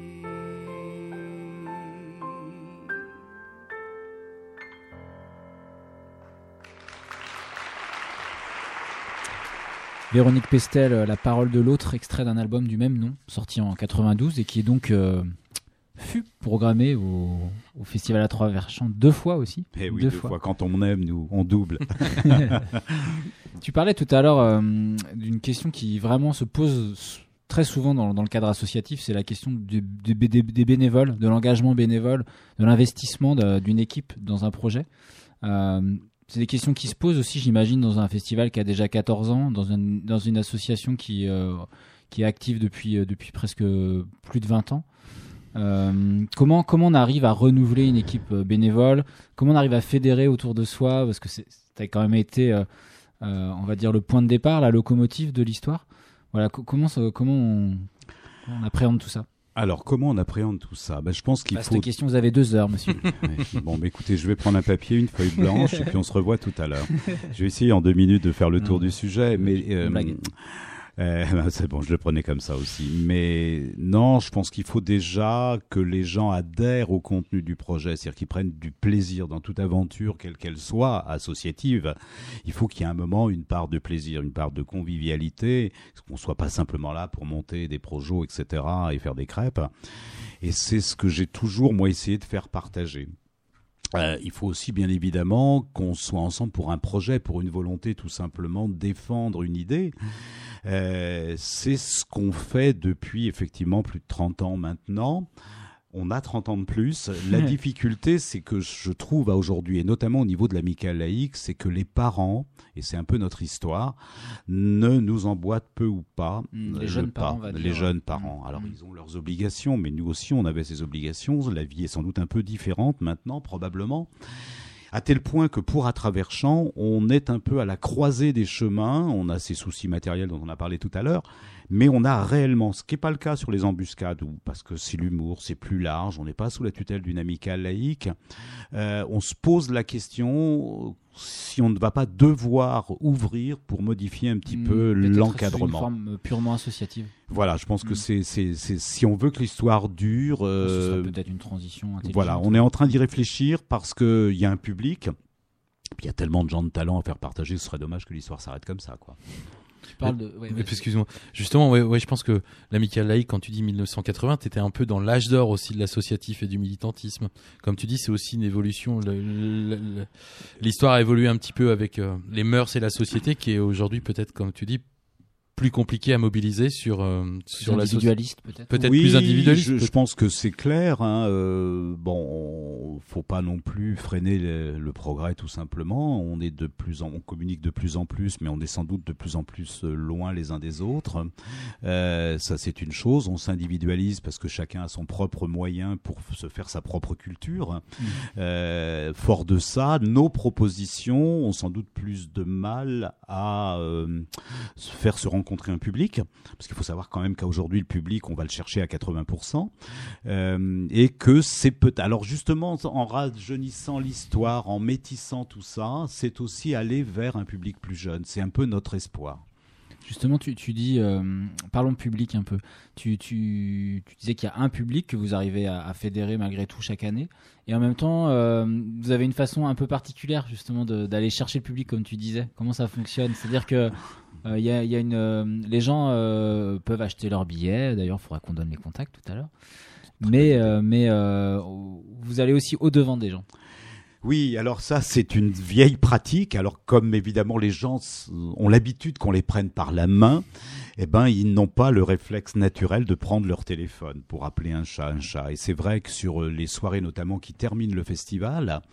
Véronique Pestel, La parole de l'autre, extrait d'un album du même nom, sorti en quatre-vingt-douze et qui est donc euh, fut programmé au, au Festival à Trois-Versants deux fois aussi. Eh oui, deux, deux fois. fois. Quand on aime, nous, on double. Tu parlais tout à l'heure euh, d'une question qui vraiment se pose très souvent dans, dans le cadre associatif, c'est la question du, du, des, des bénévoles, de l'engagement bénévole, de l'investissement de, d'une équipe dans un projet. Euh, C'est des questions qui se posent aussi, j'imagine, dans un festival qui a déjà quatorze ans, dans une, dans une association qui, euh, qui est active depuis, euh, depuis presque plus de vingt ans. Euh, comment, comment on arrive à renouveler une équipe bénévole? Comment on arrive à fédérer autour de soi? Parce que ça a quand même été, euh, euh, on va dire, le point de départ, la locomotive de l'histoire. Voilà, co- comment, ça, comment on, on appréhende tout ça? Alors, comment on appréhende tout ça? Ben, je pense qu'il Bah, faut... Cette question, vous avez deux heures, monsieur. Ouais. Bon, bah, écoutez, je vais prendre un papier, une feuille blanche, et puis on se revoit tout à l'heure. Je vais essayer en deux minutes de faire le tour Non. du sujet, mais euh, Blague. euh, c'est bon, je le prenais comme ça aussi. Mais non, je pense qu'il faut déjà que les gens adhèrent au contenu du projet, c'est-à-dire qu'ils prennent du plaisir dans toute aventure, quelle qu'elle soit, associative. Il faut qu'il y ait un moment, une part de plaisir, une part de convivialité, qu'on soit pas simplement là pour monter des projets, et cetera, et faire des crêpes. Et c'est ce que j'ai toujours, moi, essayé de faire partager. Euh, il faut aussi, bien évidemment, qu'on soit ensemble pour un projet, pour une volonté tout simplement de défendre une idée. Euh, c'est ce qu'on fait depuis effectivement plus de trente ans maintenant. On a trente ans de plus. La difficulté, c'est que je trouve à aujourd'hui, et notamment au niveau de l'amicale laïque, c'est que les parents, et c'est un peu notre histoire, ne nous emboîtent peu ou pas. Mmh, les le jeunes pas. parents, on va Les dire. jeunes parents. Alors, Mmh. ils ont leurs obligations, mais nous aussi, on avait ces obligations. La vie est sans doute un peu différente maintenant, probablement. À tel point que pour À travers champs, on est un peu à la croisée des chemins. On a ces soucis matériels dont on a parlé tout à l'heure, mais on a réellement, ce qui n'est pas le cas sur les embuscades, où, parce que c'est l'humour, c'est plus large, on n'est pas sous la tutelle d'une amicale laïque, euh, on se pose la question si on ne va pas devoir ouvrir pour modifier un petit Mmh, peu peut-être l'encadrement. sous une forme purement associative. Voilà, je pense que Mm. c'est, c'est, c'est, si on veut que l'histoire dure, Ce euh, serait peut-être une transition intelligente. voilà, on est en train d'y réfléchir parce qu'il y a un public, il y a tellement de gens de talent à faire partager, ce serait dommage que l'histoire s'arrête comme ça, quoi. Tu parles de... ouais, Euh, ouais. Excuse-moi. Justement, ouais, ouais, je pense que l'amicale laïque, quand tu dis mille neuf cent quatre-vingts, t'étais un peu dans l'âge d'or aussi de l'associatif et du militantisme. Comme tu dis, c'est aussi une évolution. Le- le- le- L'histoire a évolué un petit peu avec euh, les mœurs et la société, qui est aujourd'hui peut-être, comme tu dis, plus compliqué à mobiliser sur euh, sur la société. Individualiste, peut-être. Peut-être oui, plus individualiste. Je, je peut-être. pense que c'est clair. Hein, euh, bon, faut pas non plus freiner le, le progrès, tout simplement. On est de plus en, on communique de plus en plus, mais on est sans doute de plus en plus loin les uns des autres. Euh, ça, c'est une chose. On s'individualise parce que chacun a son propre moyen pour se faire sa propre culture. Mmh. Euh, fort de ça, nos propositions ont sans doute plus de mal à euh, se faire se rencontrer un public, parce qu'il faut savoir quand même qu'aujourd'hui le public, on va le chercher à quatre-vingts pour cent, euh, et que c'est peut-être... Alors justement, en rajeunissant l'histoire, en métissant tout ça, c'est aussi aller vers un public plus jeune. C'est un peu notre espoir. Justement, tu, tu dis, euh, parlons public un peu. Tu, tu, tu disais qu'il y a un public que vous arrivez à, à fédérer malgré tout chaque année, et en même temps, euh, vous avez une façon un peu particulière justement de, d'aller chercher le public, comme tu disais. Comment ça fonctionne? C'est-à-dire que euh, y a, y a une, euh, les gens euh, peuvent acheter leurs billets. D'ailleurs, il faudra qu'on donne les contacts tout à l'heure. Mais, euh, mais euh, vous allez aussi au devant des gens. Oui, alors ça, c'est une vieille pratique. Alors, comme évidemment les gens ont l'habitude qu'on les prenne par la main, eh ben, ils n'ont pas le réflexe naturel de prendre leur téléphone pour appeler un chat un chat. Et c'est vrai que sur les soirées notamment qui terminent le festival,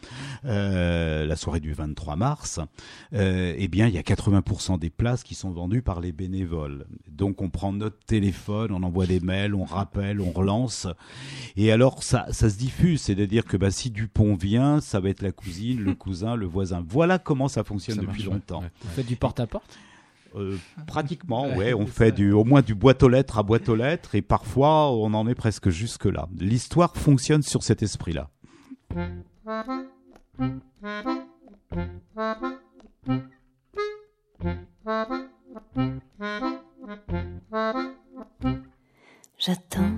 euh, la soirée du vingt-trois mars, euh, eh bien, il y a quatre-vingts pour cent des places qui sont vendues par les bénévoles. Donc, on prend notre téléphone, on envoie des mails, on rappelle, on relance. Et alors, ça, ça se diffuse. C'est-à-dire que bah, si Dupont vient, ça va être la cousine, le cousin, le voisin. Voilà comment ça fonctionne Ça depuis marche, ouais. longtemps. Ouais. Vous faites du porte-à-porte? Euh, pratiquement, Ouais, ouais. On c'est fait ça. du, au moins du boîte aux lettres à boîte aux lettres, et parfois on en est presque jusque là. L'histoire fonctionne sur cet esprit-là. J'attends,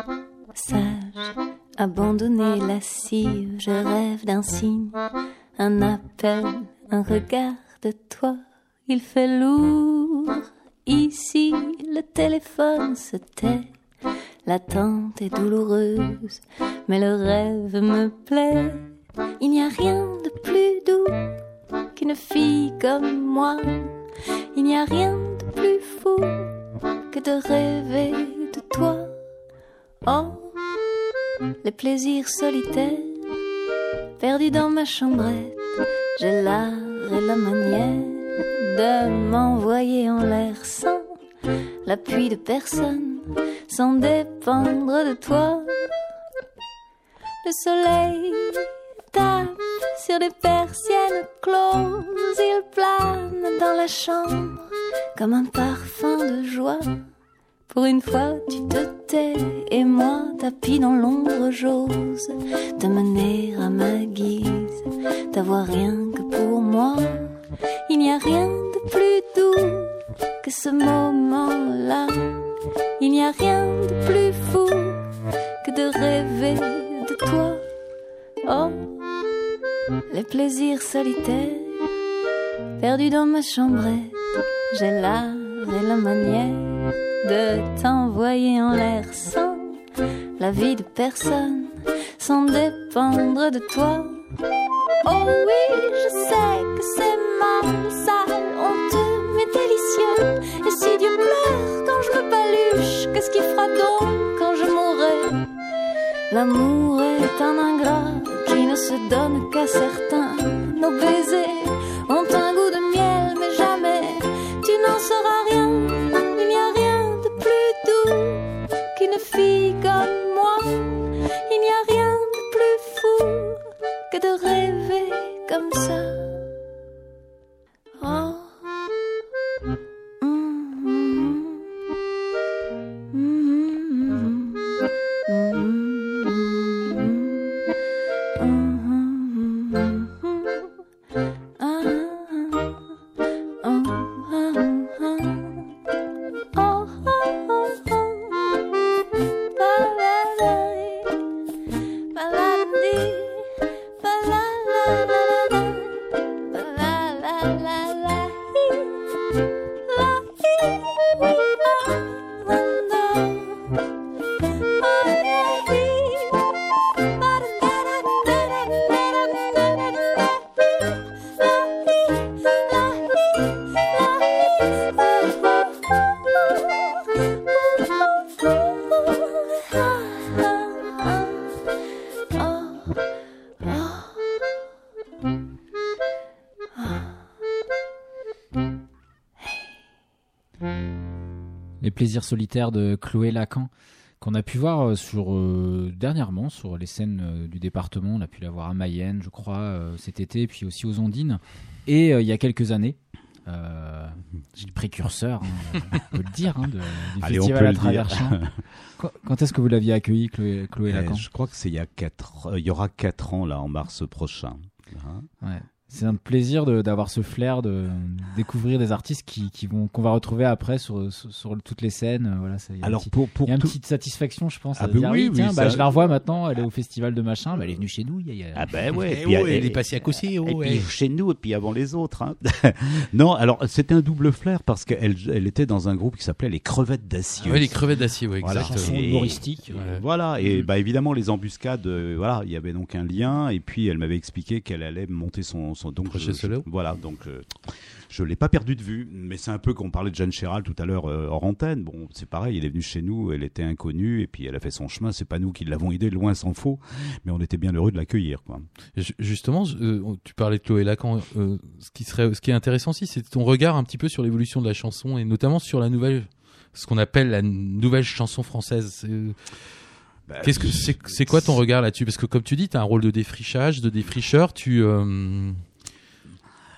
sage, abandonné, lascive, je rêve d'un signe, un appel, un regard de toi. Il fait lourd, ici le téléphone se tait, l'attente est douloureuse, mais le rêve me plaît. Il n'y a rien de plus doux qu'une fille comme moi, il n'y a rien de plus fou que de rêver de toi. Oh, les plaisirs solitaires, perdus dans ma chambrette, j'ai l'art et la manière de m'envoyer en l'air sans l'appui de personne, sans dépendre de toi. Le soleil tape sur des persiennes closes, il plane dans la chambre comme un parfum de joie. Pour une fois tu te tais et moi tapis dans l'ombre j'ose te mener à ma guise, t'avoir rien que pour moi. Il n'y a rien de plus doux que ce moment-là, il n'y a rien de plus fou que de rêver de toi. Oh, les plaisirs solitaires, perdus dans ma chambrette, j'ai l'art et la manière de t'envoyer en l'air sans la vie de personne, sans dépendre de toi. Oh oui, je sais que c'est mal, sale, honteux, mais délicieux. Et si Dieu pleure quand je me paluche, qu'est-ce qu'il fera donc quand je mourrai? L'amour est un ingrat qui ne se donne qu'à certains. Nos baisers ont un goût de miel, mais jamais tu n'en sauras rien. Il n'y a rien de plus doux qu'une fille comme moi. Il n'y a rien de plus fou que de rêver comme ça. Oh. Mm-hmm. Mm-hmm. Mm-hmm. Les plaisirs solitaires de Chloé Lacan, qu'on a pu voir sur, euh, dernièrement sur les scènes euh, du département. On a pu la voir à Mayenne, je crois, euh, cet été, puis aussi aux Ondines. Et euh, il y a quelques années, euh, j'ai le précurseur, hein, on peut le dire, hein, de, du Allez, festival on peut à travers le champs. Quand, quand est-ce que vous l'aviez accueilli, Chloé, Chloé Eh, Lacan? Je crois que c'est il y a quatre, euh, il y aura quatre ans là, en mars prochain. Hein. Ouais. C'est un plaisir de, d'avoir ce flair de découvrir des artistes qui, qui vont, qu'on va retrouver après sur, sur, sur toutes les scènes. Voilà, ça, il y a, Alors un petit, pour pour il y a une tout... petite satisfaction, je pense. Ah à bah dire, oui, oui, tiens, oui, bah, ça- je la revois maintenant, elle est au festival de machin, bah, elle est venue chez nous. Il y a, il y a... Ah ben ouais. Eh et puis, oh, elle- elle est passée à Cossé, oh, et ouais. puis chez nous et puis avant les autres. Hein. Non, alors c'était un double flair parce qu'elle elle était dans un groupe qui s'appelait les Crevettes d'Acier. Ouais, les crevettes d'acier, ouais, Voilà. exact. chanson Et- humoristique. Ouais. Voilà, et bah évidemment les embuscades, euh, voilà, il y avait donc un lien et puis elle m'avait expliqué qu'elle allait monter son son donc Projet je- solo. Voilà, donc euh, je l'ai pas perdu de vue, mais c'est un peu qu'on parlait de Jeanne Chéral tout à l'heure euh, hors antenne. Bon, c'est pareil, elle est venue chez nous, elle était inconnue et puis elle a fait son chemin. C'est pas nous qui l'avons aidée, loin s'en faut, mais on était bien heureux de l'accueillir, quoi. Et ju- Justement, je- euh, tu parlais de Chloé Lacan. Euh, ce qui serait, ce qui est intéressant aussi, c'est ton regard un petit peu sur l'évolution de la chanson et notamment sur la nouvelle, ce qu'on appelle la nouvelle chanson française. C'est, euh, Bah, Qu'est-ce que c'est, c'est quoi ton regard là-dessus? Parce que comme tu dis, tu as un rôle de défrichage, de défricheur. Tu, euh,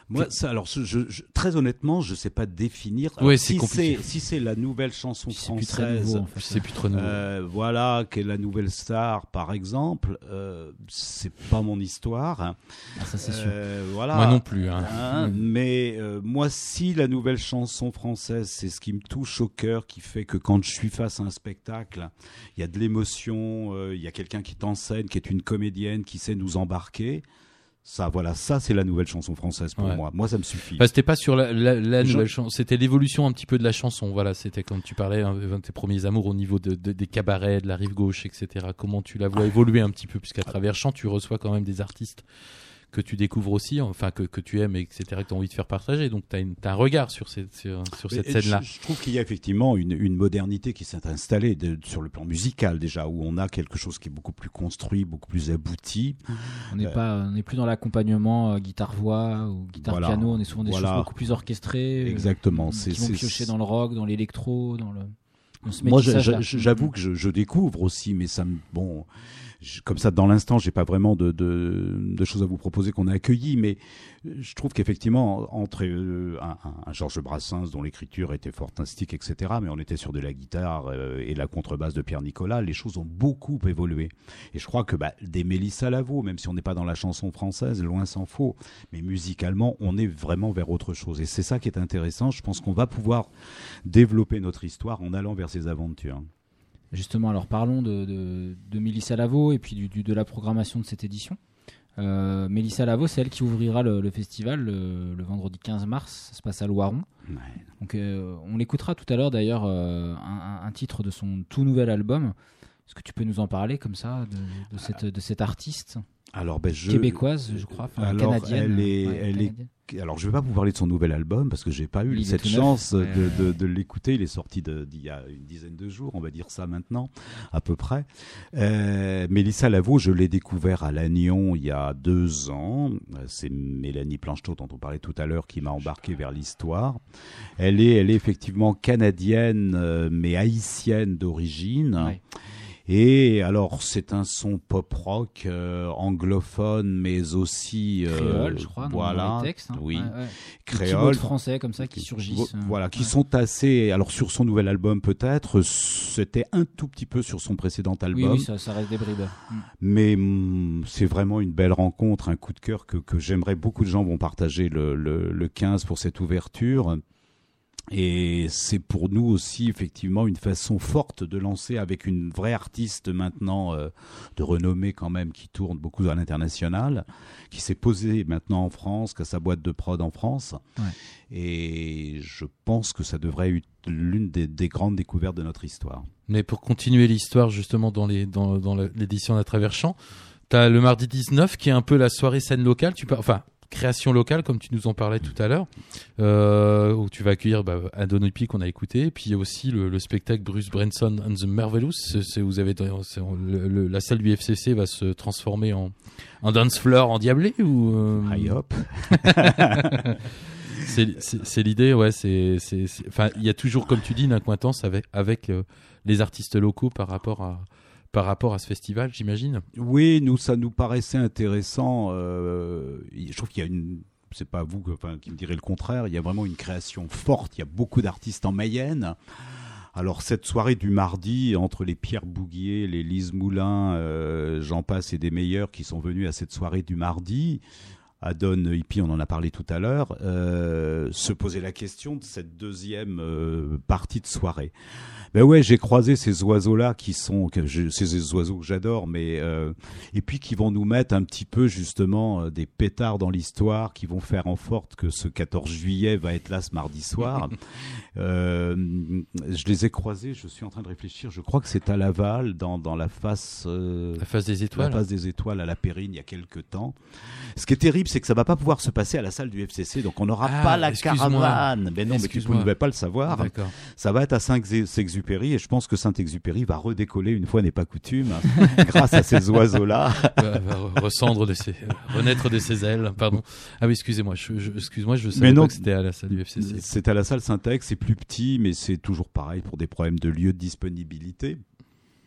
Moi, ça, alors, je, je, très honnêtement, je sais pas définir. Alors, Ouais, c'est si compliqué. c'est si c'est la nouvelle chanson C'est plus très française, nouveau, en fait. C'est plus trop nouveau. euh, voilà, qu'est la nouvelle star, par exemple, euh, c'est pas mon histoire. Ah, ça c'est sûr. Euh, voilà. Moi non plus. Hein. Hein, mais euh, moi, si la nouvelle chanson française, c'est ce qui me touche au cœur, qui fait que quand je suis face à un spectacle, il y a de l'émotion, euh, il y a quelqu'un qui t'enseigne, qui est une comédienne, qui sait nous embarquer. Ça, voilà, ça, c'est la nouvelle chanson française pour Ouais. moi. Moi, ça me suffit. Enfin, c'était pas sur la, la, la Je- nouvelle chanson, c'était l'évolution un petit peu de la chanson. Voilà, c'était quand tu parlais hein, de tes premiers amours au niveau de, de- des cabarets, de la rive gauche, et cetera. Comment tu la vois évoluer un petit peu, puisqu'à travers chant, tu reçois quand même des artistes que tu découvres aussi, enfin que, que tu aimes, et cetera, que tu as envie de faire partager. Donc, tu as un regard sur, cette sur, sur cette Mais scène-là. Je, je trouve qu'il y a effectivement une, une modernité qui s'est installée de- sur le plan musical déjà, où on a quelque chose qui est beaucoup plus construit, beaucoup plus abouti. On n'est euh, pas, on n'est plus dans l'accompagnement euh, guitare-voix ou guitare-piano. Voilà. On est souvent des Voilà. choses beaucoup plus orchestrées. euh, Exactement. qui C'est- vont c'est- piocher dans le rock, dans l'électro, dans le. dans ce Moi, je- métissage-là. je- j'avoue que je, je découvre aussi, mais ça me bon. je- Comme ça, dans l'instant, j'ai pas vraiment de, de, de choses à vous proposer qu'on a accueillies, mais je trouve qu'effectivement, entre euh, un, un- un Georges Brassens dont l'écriture était fantastique, et cetera, mais on était sur de la guitare euh, et la contrebasse de Pierre Nicolas, les choses ont beaucoup évolué. Et je crois que bah, des Mélissa Lavo, même si on n'est pas dans la chanson française, loin s'en faut, mais musicalement, on est vraiment vers autre chose. Et c'est ça qui est intéressant. Je pense qu'on va pouvoir développer notre histoire en allant vers ces aventures. Justement, alors parlons de, de, de Mélissa Lavo et puis du, du- de la programmation de cette édition. Euh, Mélissa Lavo, c'est elle qui ouvrira le, le festival le, le vendredi quinze mars. Ça se passe à Loiron. Ouais. Donc, euh, on l'écoutera tout à l'heure d'ailleurs, euh, un, un- un titre de son tout nouvel album. Est-ce que tu peux nous en parler comme ça de, de, cette, de cette artiste Alors, ben, je... québécoise, je crois, enfin, Alors, canadienne. elle est- ouais, elle est- canadienne. Alors, je ne vais pas vous parler de son nouvel album parce que j'ai pas eu Il est cette tout neuf. chance Ouais, de, ouais, de, de l'écouter. Il est sorti de- d'il y a une dizaine de jours, on va dire ça maintenant, à peu près. Euh, Mélissa Lavo, je l'ai découvert à Lannion il y a deux ans. Euh, C'est Mélanie Planchetot, dont on parlait tout à l'heure, qui m'a embarqué vers l'histoire. Elle est, elle est effectivement canadienne, euh, mais haïtienne d'origine. Ouais. Et alors, c'est un son pop-rock euh, anglophone, mais aussi... euh, Créole, je crois, dans- voilà, dans les textes. hein. oui, Ouais, ouais. Des petits mots créole. de français comme ça qui surgissent. euh, Voilà, qui ouais. sont assez... Alors, sur son nouvel album, peut-être, c'était un tout petit peu sur son précédent Oui, album. oui, ça, ça reste des bribes. Mm. Mais hum, c'est vraiment une belle rencontre, un coup de cœur que, que j'aimerais beaucoup de gens vont partager le, le, le quinze pour cette ouverture. Et c'est pour nous aussi effectivement une façon forte de lancer avec une vraie artiste maintenant euh, de renommée quand même qui tourne beaucoup à l'international, qui s'est posée maintenant en France, qui a sa boîte de prod en France. Ouais. Et je pense que ça devrait être l'une des, des grandes découvertes de notre histoire. Mais pour continuer l'histoire justement dans les dans, dans le- l'édition d'À travers champ, t'as le mardi dix-neuf qui est un peu la soirée scène locale. Tu par... enfin création locale comme tu nous en parlais tout à l'heure, euh, où tu vas accueillir bah, Adonipi qu'on a écouté, et puis il y a aussi le, le spectacle Bruce Branson and the Marvelous. C'est, c'est- vous avez c'est- le- le- la salle du F C C va se transformer en, en dance floor endiablé ou euh, High hop. c'est, c'est, c'est l'idée, ouais. C'est, c'est, c'est- enfin, il y a toujours, comme tu dis, une accointance avec avec euh, les artistes locaux par rapport à par rapport à ce festival, j'imagine. Oui, nous, ça nous paraissait intéressant. Euh, je trouve qu'il y a une... C'est pas vous que- enfin, qui me direz le contraire. Il y a vraiment une création forte. Il y a beaucoup d'artistes en Mayenne. Alors, cette soirée du mardi, entre les Pierre Bouguier, les Lise Moulin, euh, j'en passe et des meilleurs qui sont venus à cette soirée du mardi, Adon Hippie, on en a parlé tout à l'heure, euh, se poser la question de cette deuxième euh, partie de soirée. Ben ouais, j'ai croisé ces oiseaux-là qui sont, que je, ces oiseaux que j'adore, mais euh, et puis qui vont nous mettre un petit peu justement euh, des pétards dans l'histoire, qui vont faire en sorte que ce quatorze juillet va être là ce mardi soir. euh, je les ai croisés, je suis en train de réfléchir. Je crois que c'est à Laval, dans dans la face, euh, La face des étoiles. la face des étoiles à la Périne, il y a quelques temps. Ce qui est terrible, c'est que ça va pas pouvoir se passer à la salle du F C C, donc on n'aura Ah, pas la excuse-moi. caravane. Mais non, mais tu Excuse-moi. ne devais pas le savoir. D'accord. Ça va être à Saint-Exupéry et je pense que Saint-Exupéry va redécoller une fois n'est pas coutume grâce à ces oiseaux-là. va, va re- rescendre de ses, renaître de ses ailes. Pardon. Ah oui, excusez-moi. Je, je, excuse-moi, je savais Mais non, pas que c'était à la salle du F C C. C'est à la salle Syntex, c'est plus petit, mais c'est toujours pareil pour des problèmes de lieu de disponibilité.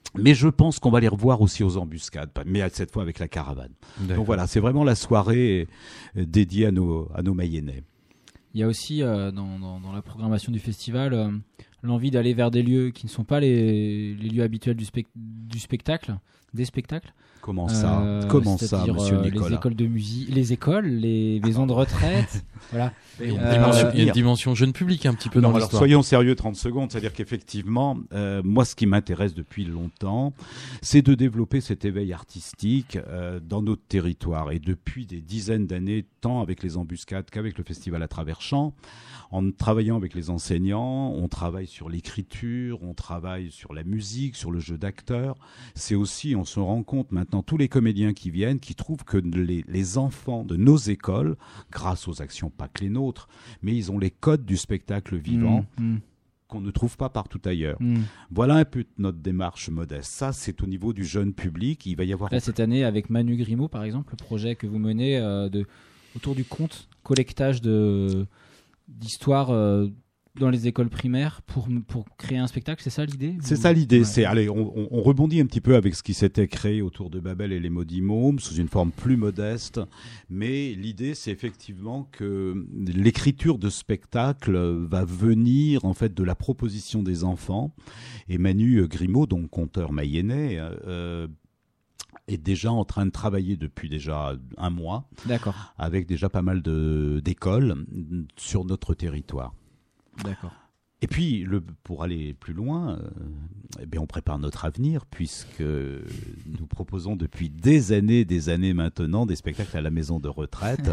Mais je pense qu'on va les revoir aussi aux embuscades, mais cette fois avec la caravane. D'accord. Donc voilà, c'est vraiment la soirée dédiée à nos, à nos Mayennais. Il y a aussi euh, dans, dans, dans la programmation du festival euh, l'envie d'aller vers des lieux qui ne sont pas les, les lieux habituels du, spec- du spectacle, des spectacles. Comment ça Euh, Comment ça, c'est-à-dire, monsieur euh, Nicolas les écoles de musique, les écoles, les maisons de retraite, voilà. Il y a une Euh, dimension- il y a une dire. dimension jeune public un petit peu Non, dans alors l'histoire. soyons sérieux trente secondes, c'est-à-dire qu'effectivement, euh, moi ce qui m'intéresse depuis longtemps, c'est de développer cet éveil artistique euh, dans notre territoire. Et depuis des dizaines d'années, tant avec les embuscades qu'avec le festival à travers champs, en travaillant avec les enseignants, on travaille sur l'écriture, on travaille sur la musique, sur le jeu d'acteurs. C'est aussi, on se rend compte maintenant, tous les comédiens qui viennent, qui trouvent que les, les enfants de nos écoles, grâce aux actions pas que les nôtres, mais ils ont les codes du spectacle vivant Mmh, mmh, qu'on ne trouve pas partout ailleurs. mmh. Voilà un peu notre démarche modeste. Ça, c'est au niveau du jeune public. Il va y avoir... Là, cette année, avec Manu Grimaud, par exemple, le projet que vous menez euh, de, autour du conte, collectage de, d'histoires euh, dans les écoles primaires pour, pour créer un spectacle, c'est ça l'idée C'est Ou- ça l'idée. Ouais. C'est, allez, on, on- on rebondit un petit peu avec ce qui s'était créé autour de Babel et les Maudits Mômes, sous une forme plus modeste. Mais l'idée, c'est effectivement que l'écriture de spectacle va venir en fait de la proposition des enfants. Et Manu Grimaud, donc conteur mayennais, euh, est déjà en train de travailler depuis déjà un mois D'accord, avec déjà pas mal de, d'écoles sur notre territoire. d'accord. Et puis, le, pour aller plus loin, euh, eh bien, on prépare notre avenir puisque nous proposons depuis des années, des années maintenant, des spectacles à la maison de retraite.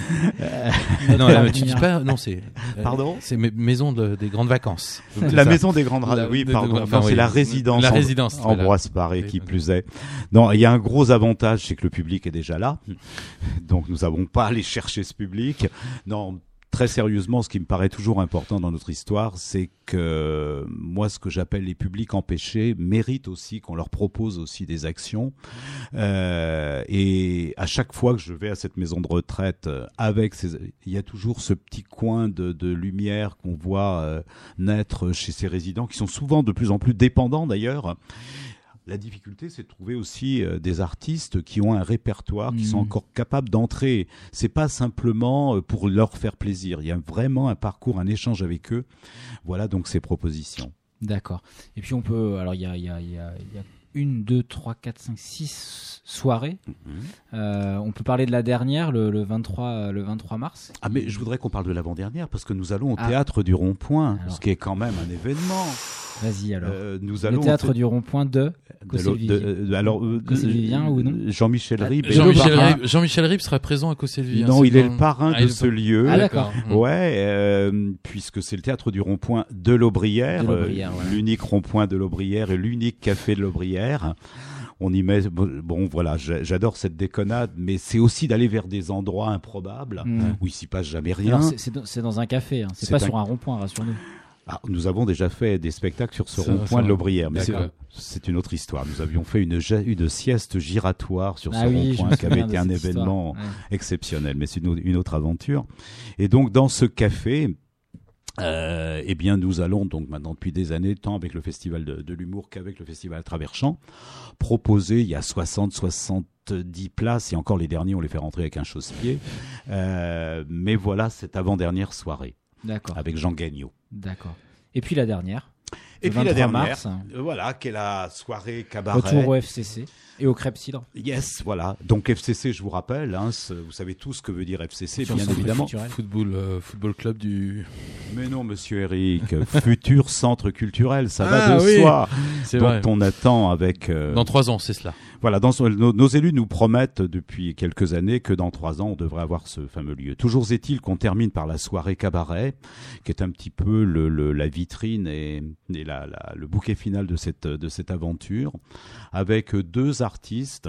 Non, là, tu dis pas. Non, c'est. euh, Pardon C'est ma- maison de- des grandes vacances. C'est La ça. maison des grandes La- radios. Oui, de- pardon. de- enfin, Non, c'est oui. la résidence. La en- résidence, voilà. Ambroise Paré, Oui, qui oui. plus est. Non, il y a un gros avantage, c'est que le public est déjà là. Donc, nous n'avons pas à aller chercher ce public. Non. Très sérieusement, ce qui me paraît toujours important dans notre histoire, c'est que moi, ce que j'appelle les publics empêchés méritent aussi qu'on leur propose aussi des actions. Euh, et à chaque fois que je vais à cette maison de retraite, euh, avec ces, il y a toujours ce petit coin de, de lumière qu'on voit euh, naître chez ces résidents, qui sont souvent de plus en plus dépendants d'ailleurs. La difficulté, c'est de trouver aussi euh, des artistes qui ont un répertoire, qui Mmh. sont encore capables d'entrer. C'est pas simplement euh, pour leur faire plaisir. Il y a vraiment un parcours, un échange avec eux. Voilà donc ces propositions. D'accord. Et puis on peut, alors il y a, il y a, il y a, il y a une, deux, trois, quatre, cinq, six soirées. Euh, on peut parler de la dernière, le, le vingt-trois, le vingt-trois mars. Ah mais je voudrais qu'on parle de l'avant-dernière parce que nous allons au Ah. théâtre du Rond-Point, Alors. ce qui est quand même un événement. Vas-y alors. Euh, nous le allons théâtre au du Rond-Point de de Cossé l'eau- Vivien. de- de- alors euh, Cossé Vivien ou non Jean-Michel Ah, Ribes. est le Jean-Michel parrain. Ribes, Jean-Michel Ribes sera présent à Cossé-Vivien. Non, c'est il est dans- le parrain Ah, de il est ce pas- lieu. Ah, d'accord. Mmh. Ouais, euh, puisque c'est le théâtre du Rond-Point de l'Aubrière, De l'Aubrière, euh, voilà. l'unique rond-point de l'Aubrière et l'unique café de l'Aubrière. On y met, bon voilà, j'a- j'adore cette déconnade, mais c'est aussi d'aller vers des endroits improbables Mmh. où il s'y passe jamais rien. Alors, c'est- c'est dans- c'est dans un café, hein. c'est C'est pas un- sur un rond-point, rassure-nous. Ah, nous avons déjà fait des spectacles sur ce Ça, rond-point ça, de l'Aubrière, mais c'est, d'accord. c'est une autre histoire. Nous avions fait une, ja- une sieste giratoire sur Ah ce oui, je rond-point me qui avait souviens été de un cette événement histoire. Ouais. exceptionnel, mais c'est une, au- une autre aventure. Et donc dans ce café, euh, eh bien nous allons donc maintenant depuis des années, tant avec le festival de, de l'humour qu'avec le festival à travers champs, proposer, il y a soixante, soixante-dix places, et encore les derniers on les fait rentrer avec un chausse-pied, euh, mais voilà cette avant-dernière soirée D'accord, avec Jean Gagnon. d'accord. Et puis la dernière, Et le puis la vingt-trois dernière, mars, euh, voilà, qui est la soirée cabaret. retour au F C C et au Crêpe Cidre. Yes, voilà. Donc F C C, je vous rappelle, hein, ce- vous savez tous ce que veut dire F C C, Sur bien le centre évidemment. culturel. Football, euh, football club du. Mais non, monsieur Eric, futur centre culturel, ça Ah, va de oui. soi. C'est Donc vrai. on attend avec... euh, Dans trois ans, c'est cela. Voilà, dans son- nos, nos élus nous promettent depuis quelques années que dans trois ans, on devrait avoir ce fameux lieu. Toujours est-il qu'on termine par la soirée cabaret, qui est un petit peu le, le- la vitrine et, et la, la- le bouquet final de cette, de cette aventure, avec deux artistes,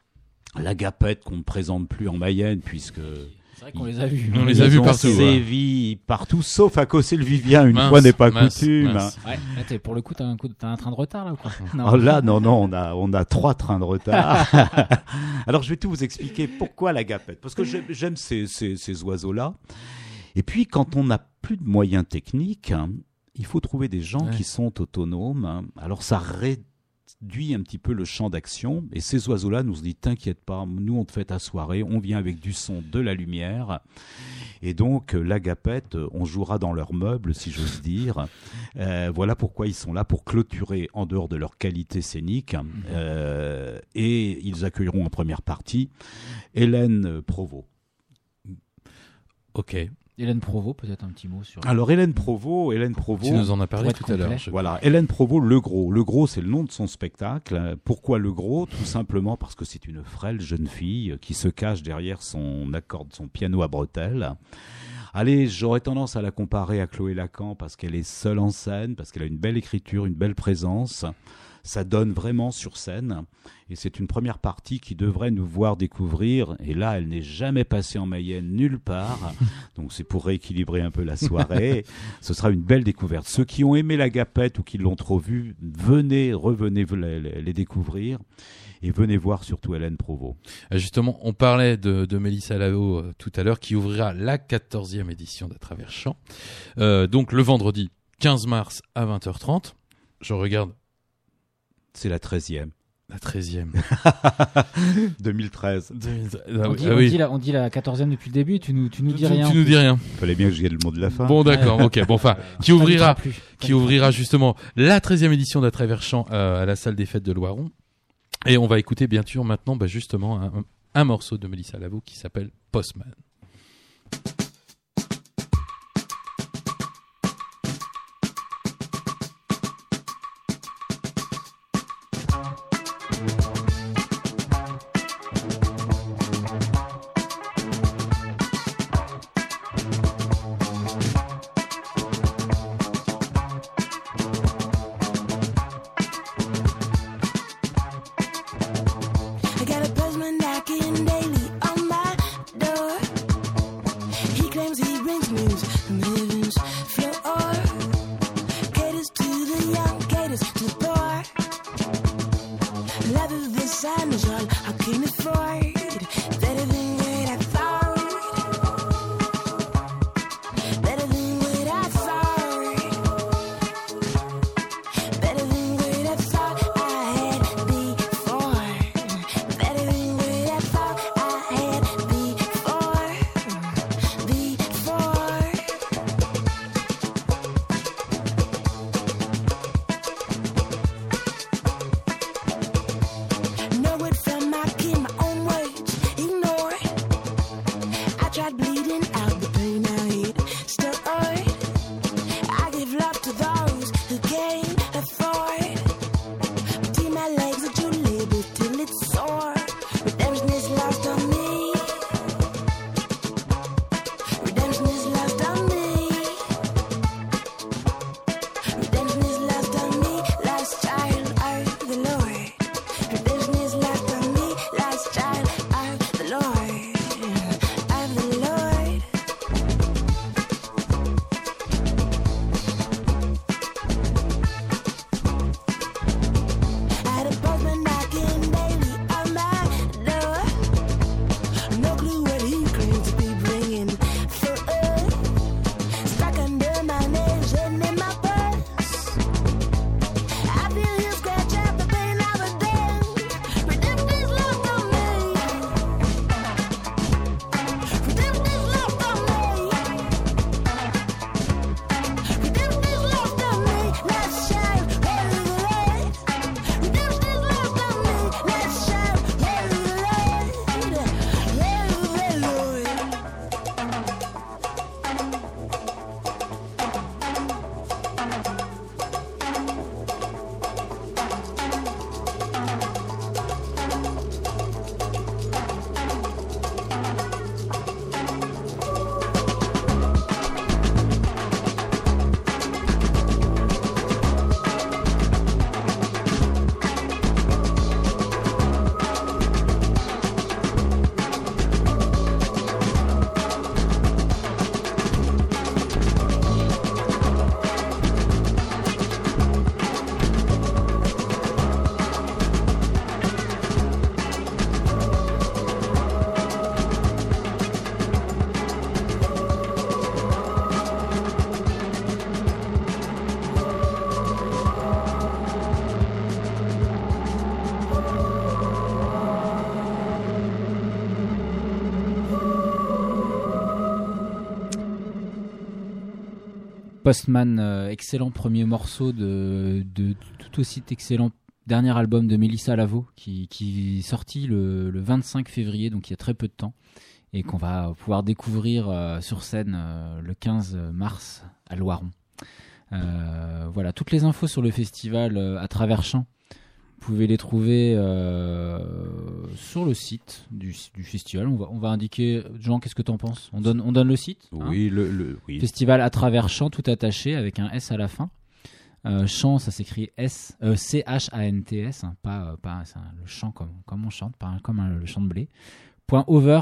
la Gapette qu'on ne présente plus en Mayenne, puisque... C'est vrai qu'on les a vus. On les a vus ont partout, ouais. sévi partout, sauf à Cossé-le-Vivien, une Mince, fois n'est pas mince, coutume. mince. Ouais, là, t'es- pour le coup, t'as un, coup, t'as un train de retard là ou quoi Non. Oh là, non, non, on a, on a trois trains de retard. Alors, je vais tout vous expliquer pourquoi la Gapette. Parce que j'aime, j'aime ces, ces, ces oiseaux-là. Et puis, quand on n'a plus de moyens techniques, hein, il faut trouver des gens Ouais. qui sont autonomes. hein. Alors, ça, ré- réduit un petit peu le champ d'action. Et ces oiseaux-là nous disent, t'inquiète pas, nous on te fait ta soirée, on vient avec du son, de la lumière. Et donc, l'Agapette, on jouera dans leurs meubles, si j'ose dire. Euh, voilà pourquoi ils sont là, pour clôturer en dehors de leur qualité scénique. Euh, et ils accueilleront en première partie Hélène Provost. Ok. Hélène Provost, peut-être un petit mot sur... Alors, Hélène Provost, Hélène Provost... Tu nous en as parlé Pour être tout à l'heure. complet. je- Voilà, Hélène Provost, Le Gros. Le Gros, c'est le nom de son spectacle. Pourquoi Le Gros ? Tout simplement parce que c'est une frêle jeune fille qui se cache derrière son accord, son piano à bretelles. Allez, j'aurais tendance à la comparer à Chloé Lacan parce qu'elle est seule en scène, parce qu'elle a une belle écriture, une belle présence. Ça donne vraiment sur scène. Et c'est une première partie qui devrait nous voir découvrir. Et là, elle n'est jamais passée en Mayenne nulle part. Donc c'est pour rééquilibrer un peu la soirée. Ce sera une belle découverte. Ceux qui ont aimé l'Agapette ou qui l'ont trop vu, venez, revenez les, les, les découvrir. Et venez voir surtout Hélène Provost. Euh, Justement, on parlait de, de Mélissa Lao euh, tout à l'heure, qui ouvrira la quatorzième édition d'À travers Chant. Euh, donc le vendredi quinze mars à vingt heures trente. Je regarde C'est la treizième. la treizième. deux mille treize. Ah On, oui, dit, ah on, oui. dit la, on dit la quatorzième depuis le début, tu nous, tu nous Tu- dis rien. Tu nous dis rien. Fallait bien que je gagne le mot de la fin. Bon, d'accord, ok. Bon, enfin, qui Ça ouvrira, n'arrivera plus. qui ouvrira justement la treizième édition d'À travers Chant euh, à la salle des fêtes de Loiron. Et on va écouter bien sûr maintenant bah, justement un, un- un morceau de Mélissa Lao qui s'appelle Postman. I got a postman knocking daily on my door. He claims he brings news from heaven's floor. Caters to the young, caters to the poor. Love of the sun is all I can afford. Better than what I thought. Better than what I thought. Better than what I thought I had before. Better than what I thought I had before. Before. No word from my kin, my own words ignore. I tried bleeding out the pain I hid, still earned. I give love to those who can't afford. Between my legs that you label till it's sore. Redemption is lost on me. Redemption is lost on me. Redemption is lost on me. Last child of the Lord. Redemption is lost on me. Last child of the Lord. Of the Lord. Postman, euh, excellent premier morceau de, de tout aussi excellent dernier album de Mélissa Lavo qui, qui est sorti le, le vingt-cinq février, donc il y a très peu de temps, et qu'on va pouvoir découvrir euh, sur scène euh, le quinze mars à Loiron. Euh, voilà, toutes les infos sur le festival euh, à travers champs, vous pouvez les trouver euh, sur le site du, du festival. On va, on va indiquer. Jean, qu'est-ce que tu en penses? On donne, on donne le site. Oui, hein le, le oui. Festival à travers champs, tout attaché avec un S à la fin. Euh, chant, ça s'écrit S, euh, C H A N T S, hein, pas, euh, pas c'est un- le chant comme, comme on chante, pas un- comme un- le chant de blé. Point over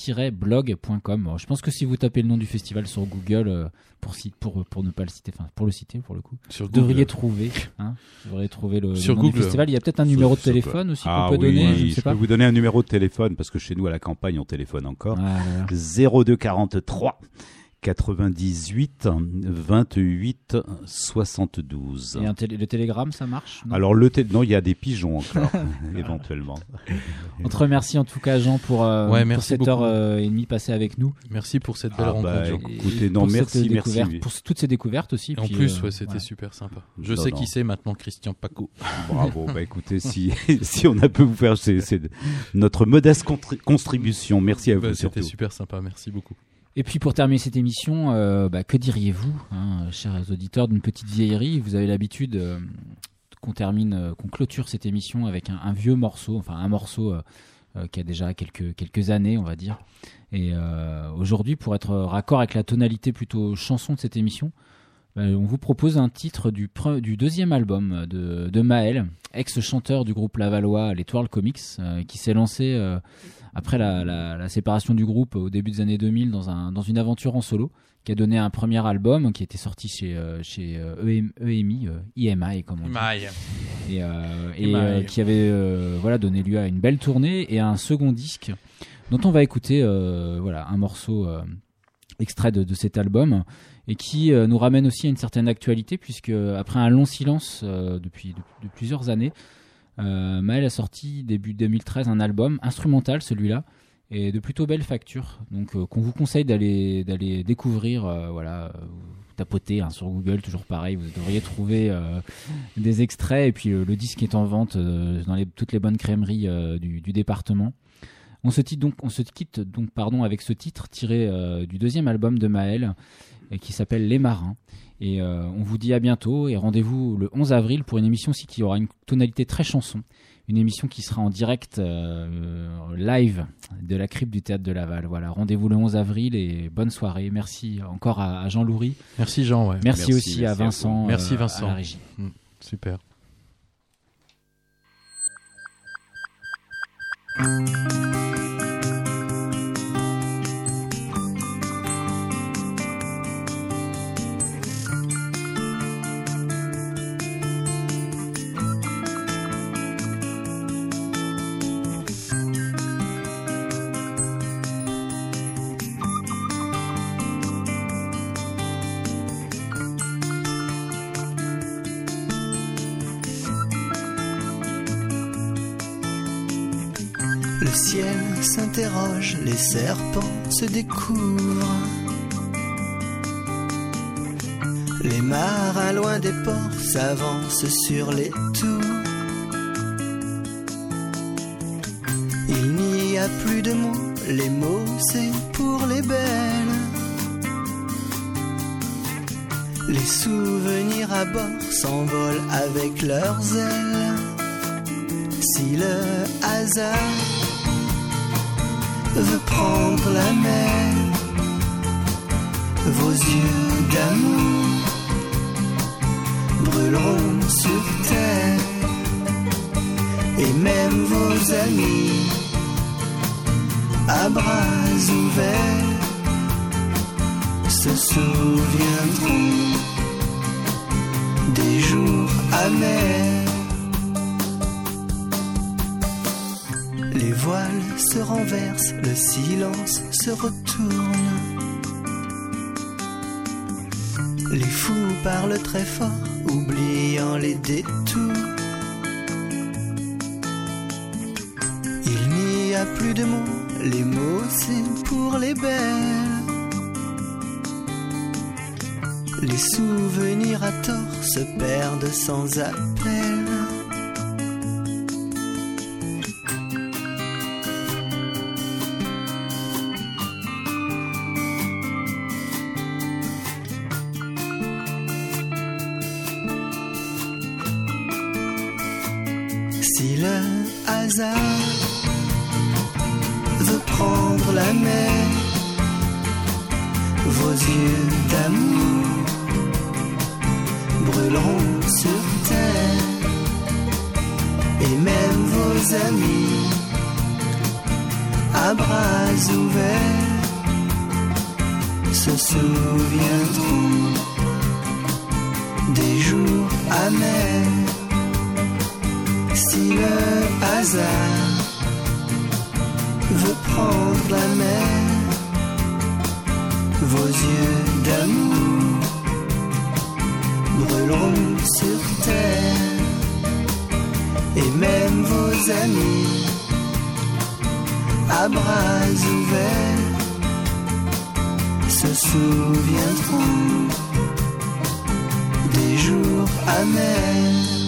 blog point com. Bon, je pense que si vous tapez le nom du festival sur Google euh, pour, cite- pour, pour ne pas le citer, enfin pour le citer pour le coup, Sur vous devriez Google. trouver, hein, vous devriez trouver le, Sur le nom Google. du festival. Il y a peut-être un Ça, numéro de ça peut- téléphone aussi Ah qu'on peut oui, donner, je ne je sais pas. peux vous donner un numéro de téléphone parce que chez nous à la campagne on téléphone encore. Ah, voilà. zéro deux quarante-trois quatre-vingt-dix-huit vingt-huit soixante-douze. Et un télé- le télégramme, ça marche non Alors le té- non, il y a des pigeons encore éventuellement. On te remercie en tout cas, Jean, pour, euh, Ouais, pour merci cette beaucoup. heure euh, et demie passée avec nous. Merci pour cette belle Ah rencontre, bah, Jean. écoutez, Et non, pour cette merci, découverte- merci. Pour toutes ces découvertes aussi. Et en puis, plus, euh, ouais, c'était ouais. super sympa. Je Non, sais non. qui c'est maintenant, Christian Paco. Bravo. Bah écoutez, si si on a pu vous faire, c'est c'est notre modeste contri- contribution. Merci à vous Bah, C'était surtout. super sympa, merci beaucoup. Et puis pour terminer cette émission, euh, bah, que diriez-vous, hein, chers auditeurs, d'une petite vieillerie? Vous avez l'habitude euh, qu'on termine, euh, qu'on clôture cette émission avec un, un vieux morceau, enfin un morceau euh, euh, qui a déjà quelques, quelques années, on va dire. Et euh, aujourd'hui, pour être raccord avec la tonalité plutôt chanson de cette émission, bah, on vous propose un titre du, pre- du deuxième album de, de Maël, ex-chanteur du groupe lavallois Les Twirl Comics, euh, qui s'est lancé euh, après la, la, la séparation du groupe au début des années deux mille dans, un, dans une aventure en solo, qui a donné un premier album qui était sorti chez, euh, chez euh, E M- E M I, euh, I M I comme on dit, et, euh, et Email. euh, qui avait euh, voilà, donné lieu à une belle tournée et à un second disque dont on va écouter euh, voilà, un morceau euh, extrait de, de cet album et qui euh, nous ramène aussi à une certaine actualité puisque après un long silence euh, depuis de, de plusieurs années, euh, Maël a sorti début deux mille treize un album instrumental, celui-là, et de plutôt belle facture, donc euh, qu'on vous conseille d'aller d'aller découvrir. Euh, voilà, euh, vous tapotez hein, sur Google, toujours pareil, vous devriez trouver euh, des extraits et puis euh, le disque est en vente euh, dans les, toutes les bonnes crèmeries euh, du, du département. On se quitte donc, on se quitte donc pardon avec ce titre tiré euh, du deuxième album de Maël euh, qui s'appelle Les Marins. Et euh, on vous dit à bientôt et rendez-vous le onze avril pour une émission aussi qui aura une tonalité très chanson. Une émission qui sera en direct euh, live de la crypte du Théâtre de Laval. Voilà, rendez-vous le onze avril et bonne soirée. Merci encore à, à Jean Loury. Merci Jean, ouais. Merci, Merci, aussi merci à à Vincent, vous. Merci, euh, Vincent. à la régie. Super. Le ciel s'interroge, les serpents se découvrent. Les marins loin des ports s'avancent sur les tours. Il n'y a plus de mots, les mots c'est pour les belles. Les souvenirs à bord s'envolent avec leurs ailes. Si le hasard veut prendre la mer, vos yeux d'amour brûleront sur terre, et même vos amis à bras ouverts se souviendront des jours amers. Les voiles se renversent, le silence se retourne. Les fous parlent très fort, oubliant les détours. Il n'y a plus de mots, les mots c'est pour les belles. Les souvenirs à tort se perdent sans appel. Si le hasard veut prendre la mer, vos yeux d'amour brûleront sur terre, et même vos amis à bras ouverts se souviendront des jours amers. Si le hasard veut prendre la mer, vos yeux d'amour brûleront sur terre, et même vos amis à bras ouverts se souviendront des jours amers.